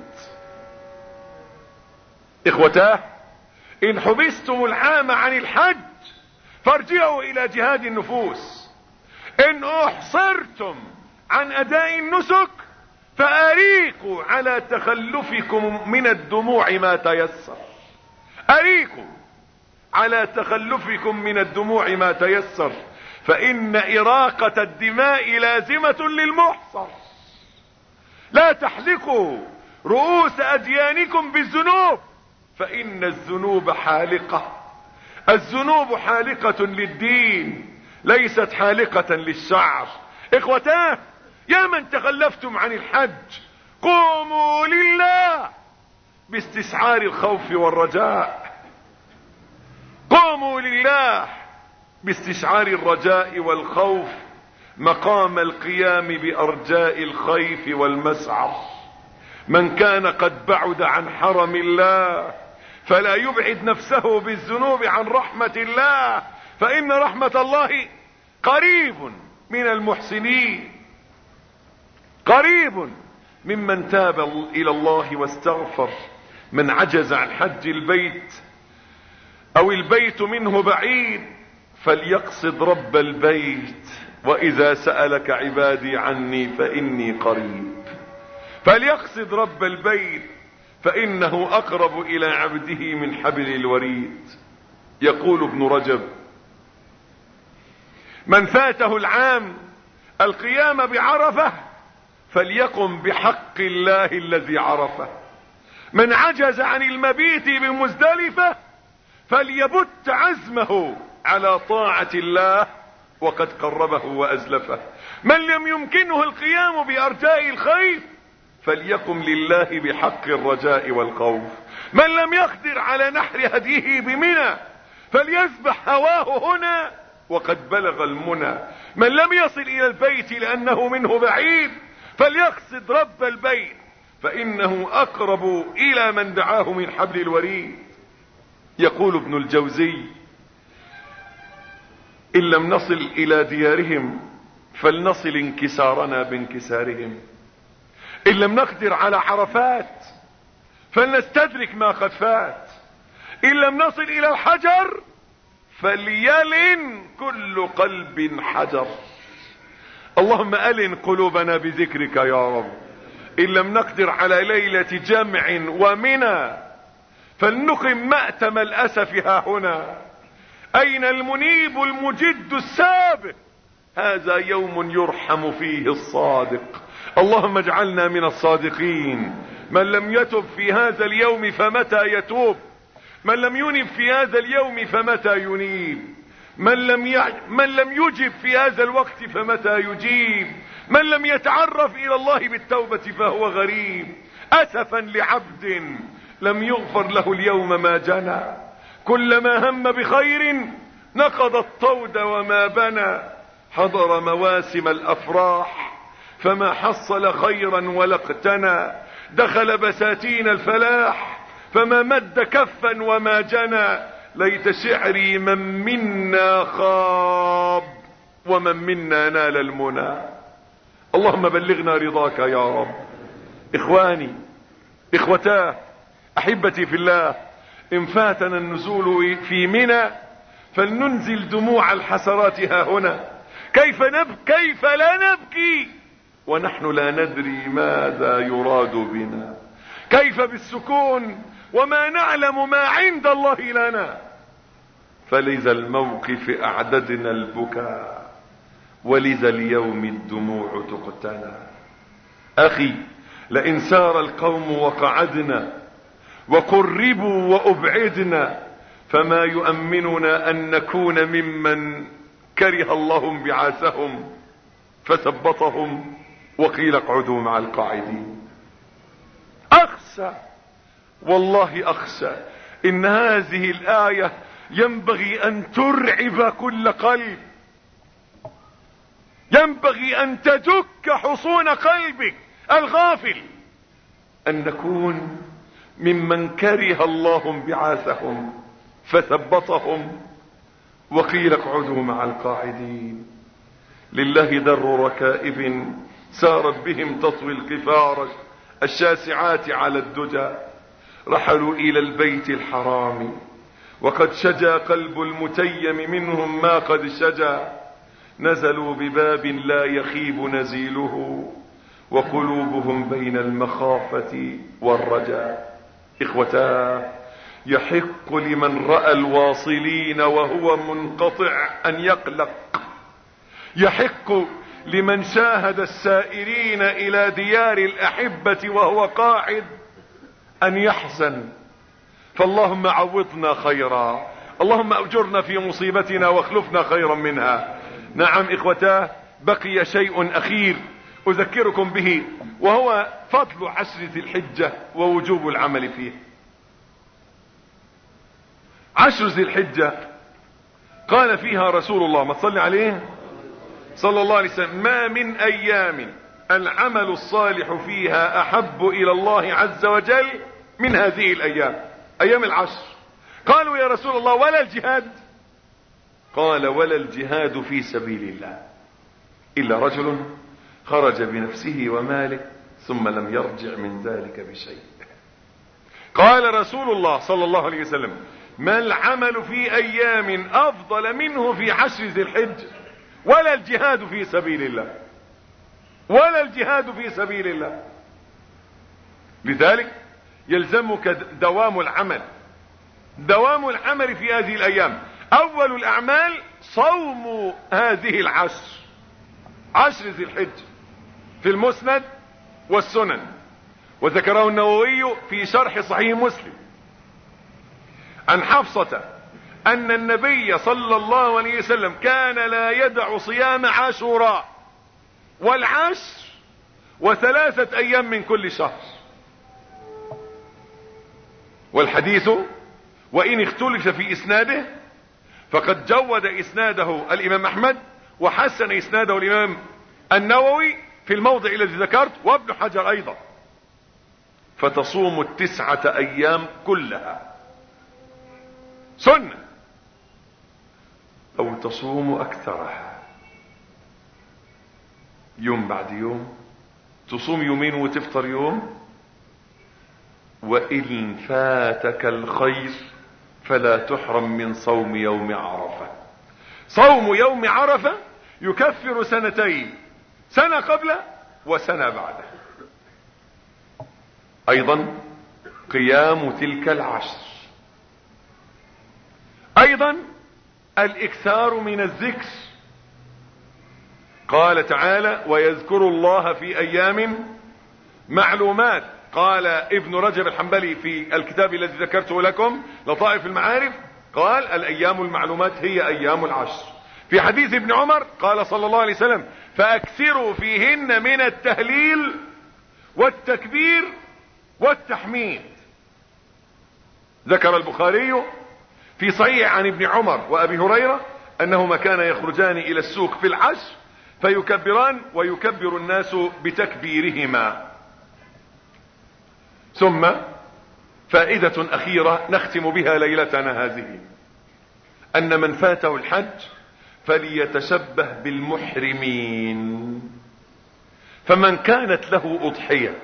A: إخوتاه، إن حبستم العام عن الحج فارجعوا إلى جهاد النفوس. إن أحصرتم عن أداء النسك فأريقوا على تخلفكم من الدموع ما تيسر. أريقوا على تخلفكم من الدموع ما تيسر، فإن إراقة الدماء لازمة للمحصر. لا تحلقوا رؤوس أديانكم بالذنوب، فإن الذنوب حالقة. الذنوب حالقة للدين ليست حالقة للشعر. إخوتاه، يا من تخلفتم عن الحج قوموا لله باستشعار الخوف والرجاء. قوموا لله باستشعار الرجاء والخوف مقام القيام بأرجاء الخيف والمسعر. من كان قد بعد عن حرم الله فلا يبعد نفسه بالذنوب عن رحمة الله، فإن رحمة الله قريب من المحسنين، قريب ممن تاب إلى الله واستغفر. من عجز عن حج البيت أو البيت منه بعيد فليقصد رب البيت، وإذا سألك عبادي عني فإني قريب. فليقصد رب البيت فإنه أقرب إلى عبده من حبل الوريد. يقول ابن رجب من فاته العام القيام بعرفة فليقم بحق الله الذي عرفه. من عجز عن المبيت بمزدلفة فليبت عزمه على طاعة الله وقد قربه وأزلفه. من لم يمكنه القيام بأرجاء الخير فليقم لله بحق الرجاء والخوف. من لم يقدر على نحر هديه بمنى فليذبح هواه هنا وقد بلغ المنى. من لم يصل إلى البيت لأنه منه بعيد فليقصد رب البيت فإنه أقرب إلى من دعاه من حبل الوريد. يقول ابن الجوزي إن لم نصل إلى ديارهم فلنصل انكسارنا بانكسارهم. إن لم نقدر على عرفات فلنستدرك ما قد فات. إن لم نصل إلى الحجر فليلن كل قلب حجر. اللهم ألن قلوبنا بذكرك يا رب. إن لم نقدر على ليلة جمع ومنى فلنقم مأتم الأسف ها هنا. أين المنيب المجد السابق؟ هذا يوم يرحم فيه الصادق. اللهم اجعلنا من الصادقين. من لم يتب في هذا اليوم فمتى يتوب؟ من لم ينب في هذا اليوم فمتى ينيب؟ من لم يجب في هذا الوقت فمتى يجيب؟ من لم يتعرف إلى الله بالتوبة فهو غريب. أسفا لعبد لم يغفر له اليوم ما جنى. كلما هم بخير نقض الطود وما بنى. حضر مواسم الأفراح فما حصل خيرا ولا اقتنى. دخل بساتين الفلاح فما مد كفا وما جنى. ليت شعري من منا خاب ومن منا نال المنى. اللهم بلغنا رضاك يا رب. إخواني إخوتاه أحبتي في الله، إن فاتنا النزول في منى فلننزل دموع الحسرات ها هنا كيف لا نبكي ونحن لا ندري ماذا يراد بنا؟ كيف بالسكون وما نعلم ما عند الله لنا؟ فلذا الموقف أعددنا البكاء، ولذا اليوم الدموع تقتنى. أخي، لئن سار القوم وقعدنا وقربوا وأبعدنا فما يؤمننا أن نكون ممن كره الله انبعاثهم فثبطهم وقيل اقعدوا مع القاعدين. أخشى، والله أخشى إن هذه الآية ينبغي أن ترعب كل قلب، ينبغي أن تدك حصون قلبك الغافل، أن نكون ممن كره الله انبعاثهم فثبطهم وقيل اقعدوا مع القاعدين. لله در ركائب سارت بهم تطوي القفار الشاسعات على الدجى، رحلوا إلى البيت الحرام وقد شجى قلب المتيم منهم ما قد شجى، نزلوا بباب لا يخيب نزيله وقلوبهم بين المخافة والرجاء. إخوتاه، يحق لمن رأى الواصلين وهو منقطع أن يقلق، يحق لمن شاهد السائرين إلى ديار الأحبة وهو قاعد أن يحزن. فاللهم عوضنا خيرا، اللهم أجرنا في مصيبتنا واخلفنا خيرا منها. نعم إخوتاه، بقي شيء أخير أذكركم به، وهو فضل عشر ذي الحجة ووجوب العمل فيه. عشر ذي الحجة قال فيها رسول الله، ما تصلي عليه صلى الله عليه وسلم: ما من أيام العمل الصالح فيها أحب إلى الله عز وجل من هذه الأيام، أيام العشر. قالوا يا رسول الله ولا الجهاد؟ قال: ولا الجهاد في سبيل الله إلا رجل خرج بنفسه وماله ثم لم يرجع من ذلك بشيء. قال رسول الله صلى الله عليه وسلم: ما العمل في أيام أفضل منه في عشر ذي الحجة؟ ولا الجهاد في سبيل الله، ولا الجهاد في سبيل الله. لذلك يلزمك دوام العمل، دوام العمل في هذه الأيام. أول الأعمال صوم هذه العشر، عشر ذي الحجة، في المسند والسنن، وذكره النووي في شرح صحيح مسلم عن حفصة أن النبي صلى الله عليه وسلم كان لا يدع صيام عاشوراء والعشر وثلاثة أيام من كل شهر. والحديث وإن اختلف في إسناده فقد جود إسناده الإمام أحمد وحسن إسناده الإمام النووي في الموضع الذي ذكرت، وابن حجر أيضا. فتصوم 9 أيام كلها سنة، أو تصوم أكثرها، يوم بعد يوم، تصوم يومين وتفطر يوم. وإن فاتك الخير فلا تحرم من صوم يوم عرفة. صوم يوم عرفة يكفر سنتين، سنة قبله وسنة بعده. أيضا قيام تلك العشر، أيضا الإكثار من الذكر. قال تعالى: ويذكر الله في أيام معلومات. قال ابن رجب الحنبلي في الكتاب الذي ذكرته لكم لطائف المعارف، قال: الأيام المعلومات هي أيام العشر. في حديث ابن عمر قال صلى الله عليه وسلم: فأكثروا فيهن من التهليل والتكبير والتحميد. ذكر البخاري في صحيح عن ابن عمر وأبي هريرة أنهما كان يخرجان إلى السوق في العشر فيكبران ويكبر الناس بتكبيرهما. ثم فائدة أخيرة نختم بها ليلتنا هذه، أن من فاته الحج فليتشبه بالمحرمين. فمن كانت له أضحية،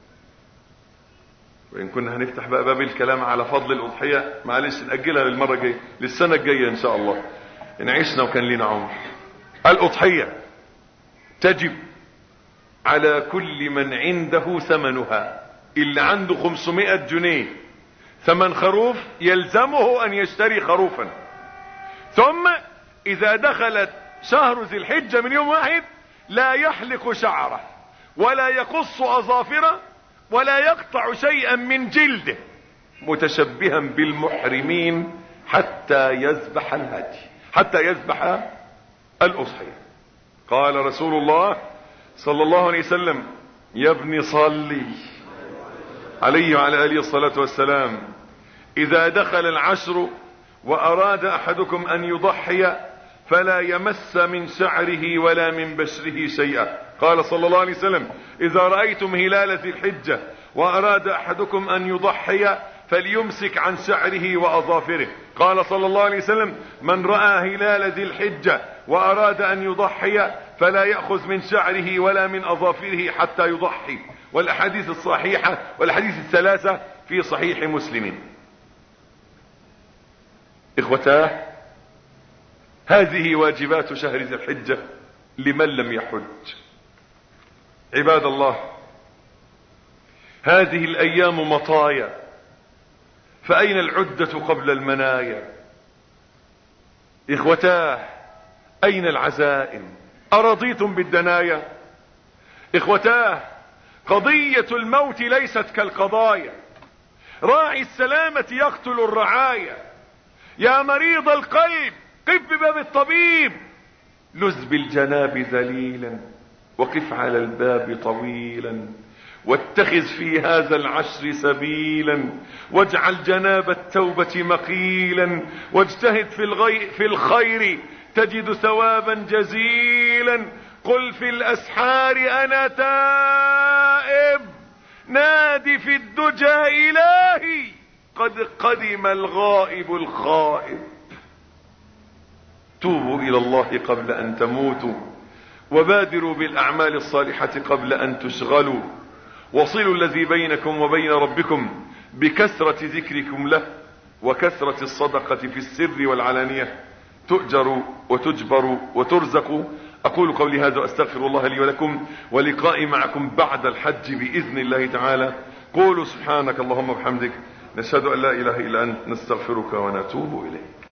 A: وإن كنا هنفتح بقى باب الكلام على فضل الأضحية، معلش نأجلها للمرة الجاية، للسنة الجاية إن شاء الله، إن عشنا وكان لنا عمر. الأضحية تجب على كل من عنده ثمنها. اللي عنده 500 جنيه ثمن خروف يلزمه أن يشتري خروفا. ثم إذا دخلت شهر ذي الحجة من يوم واحد لا يحلق شعره ولا يقص أظافره ولا يقطع شيئا من جلده متشبها بالمحرمين حتى يذبح الهدي، حتى يذبح الأضحية. قال رسول الله صلى الله عليه وسلم: يا ابن صلي عليه وعلى آله الصلاة والسلام، إذا دخل العشر وأراد أحدكم أن يضحي فلا يمس من شعره ولا من بشره شيئا. قال صلى الله عليه وسلم: إذا رأيتم هلال ذي الحجة وأراد أحدكم أن يضحي فليمسك عن شعره وأظافره. قال صلى الله عليه وسلم: من رأى هلال ذي الحجة وأراد أن يضحي فلا يأخذ من شعره ولا من أظافره حتى يضحي. والأحاديث الصحيحة والأحاديث الثلاثة في صحيح مسلم. إخوتاه، هذه واجبات شهر ذي الحجة لمن لم يحج. عباد الله، هذه الأيام مطايا، فأين العدة قبل المنايا؟ إخوتاه، أين العزائم؟ أرضيتم بالدنايا؟ إخوتاه، قضية الموت ليست كالقضايا، راعي السلامة يقتل الرعايا. يا مريض القلب قف بباب الطبيب، لذ بالجناب ذليلا وقف على الباب طويلا، واتخذ في هذا العشر سبيلا، واجعل جناب التوبة مقيلا، واجتهد في الخير تجد ثوابا جزيلا. قل في الأسحار أنا تائب، نادي في الدجى إلهي قد قدم الغائب الخائب. توبوا إلى الله قبل أن تموتوا، وبادروا بالأعمال الصالحة قبل أن تشغلوا، وصلوا الذي بينكم وبين ربكم بكثرة ذكركم له وكثرة الصدقة في السر والعلانية، تؤجروا وتجبروا وترزقوا. أقول قولي هذا وأستغفر الله لي ولكم، ولقائي معكم بعد الحج بإذن الله تعالى. قولوا سبحانك اللهم وبحمدك، نشهد أن لا إله إلا أنت، نستغفرك ونتوب إليك.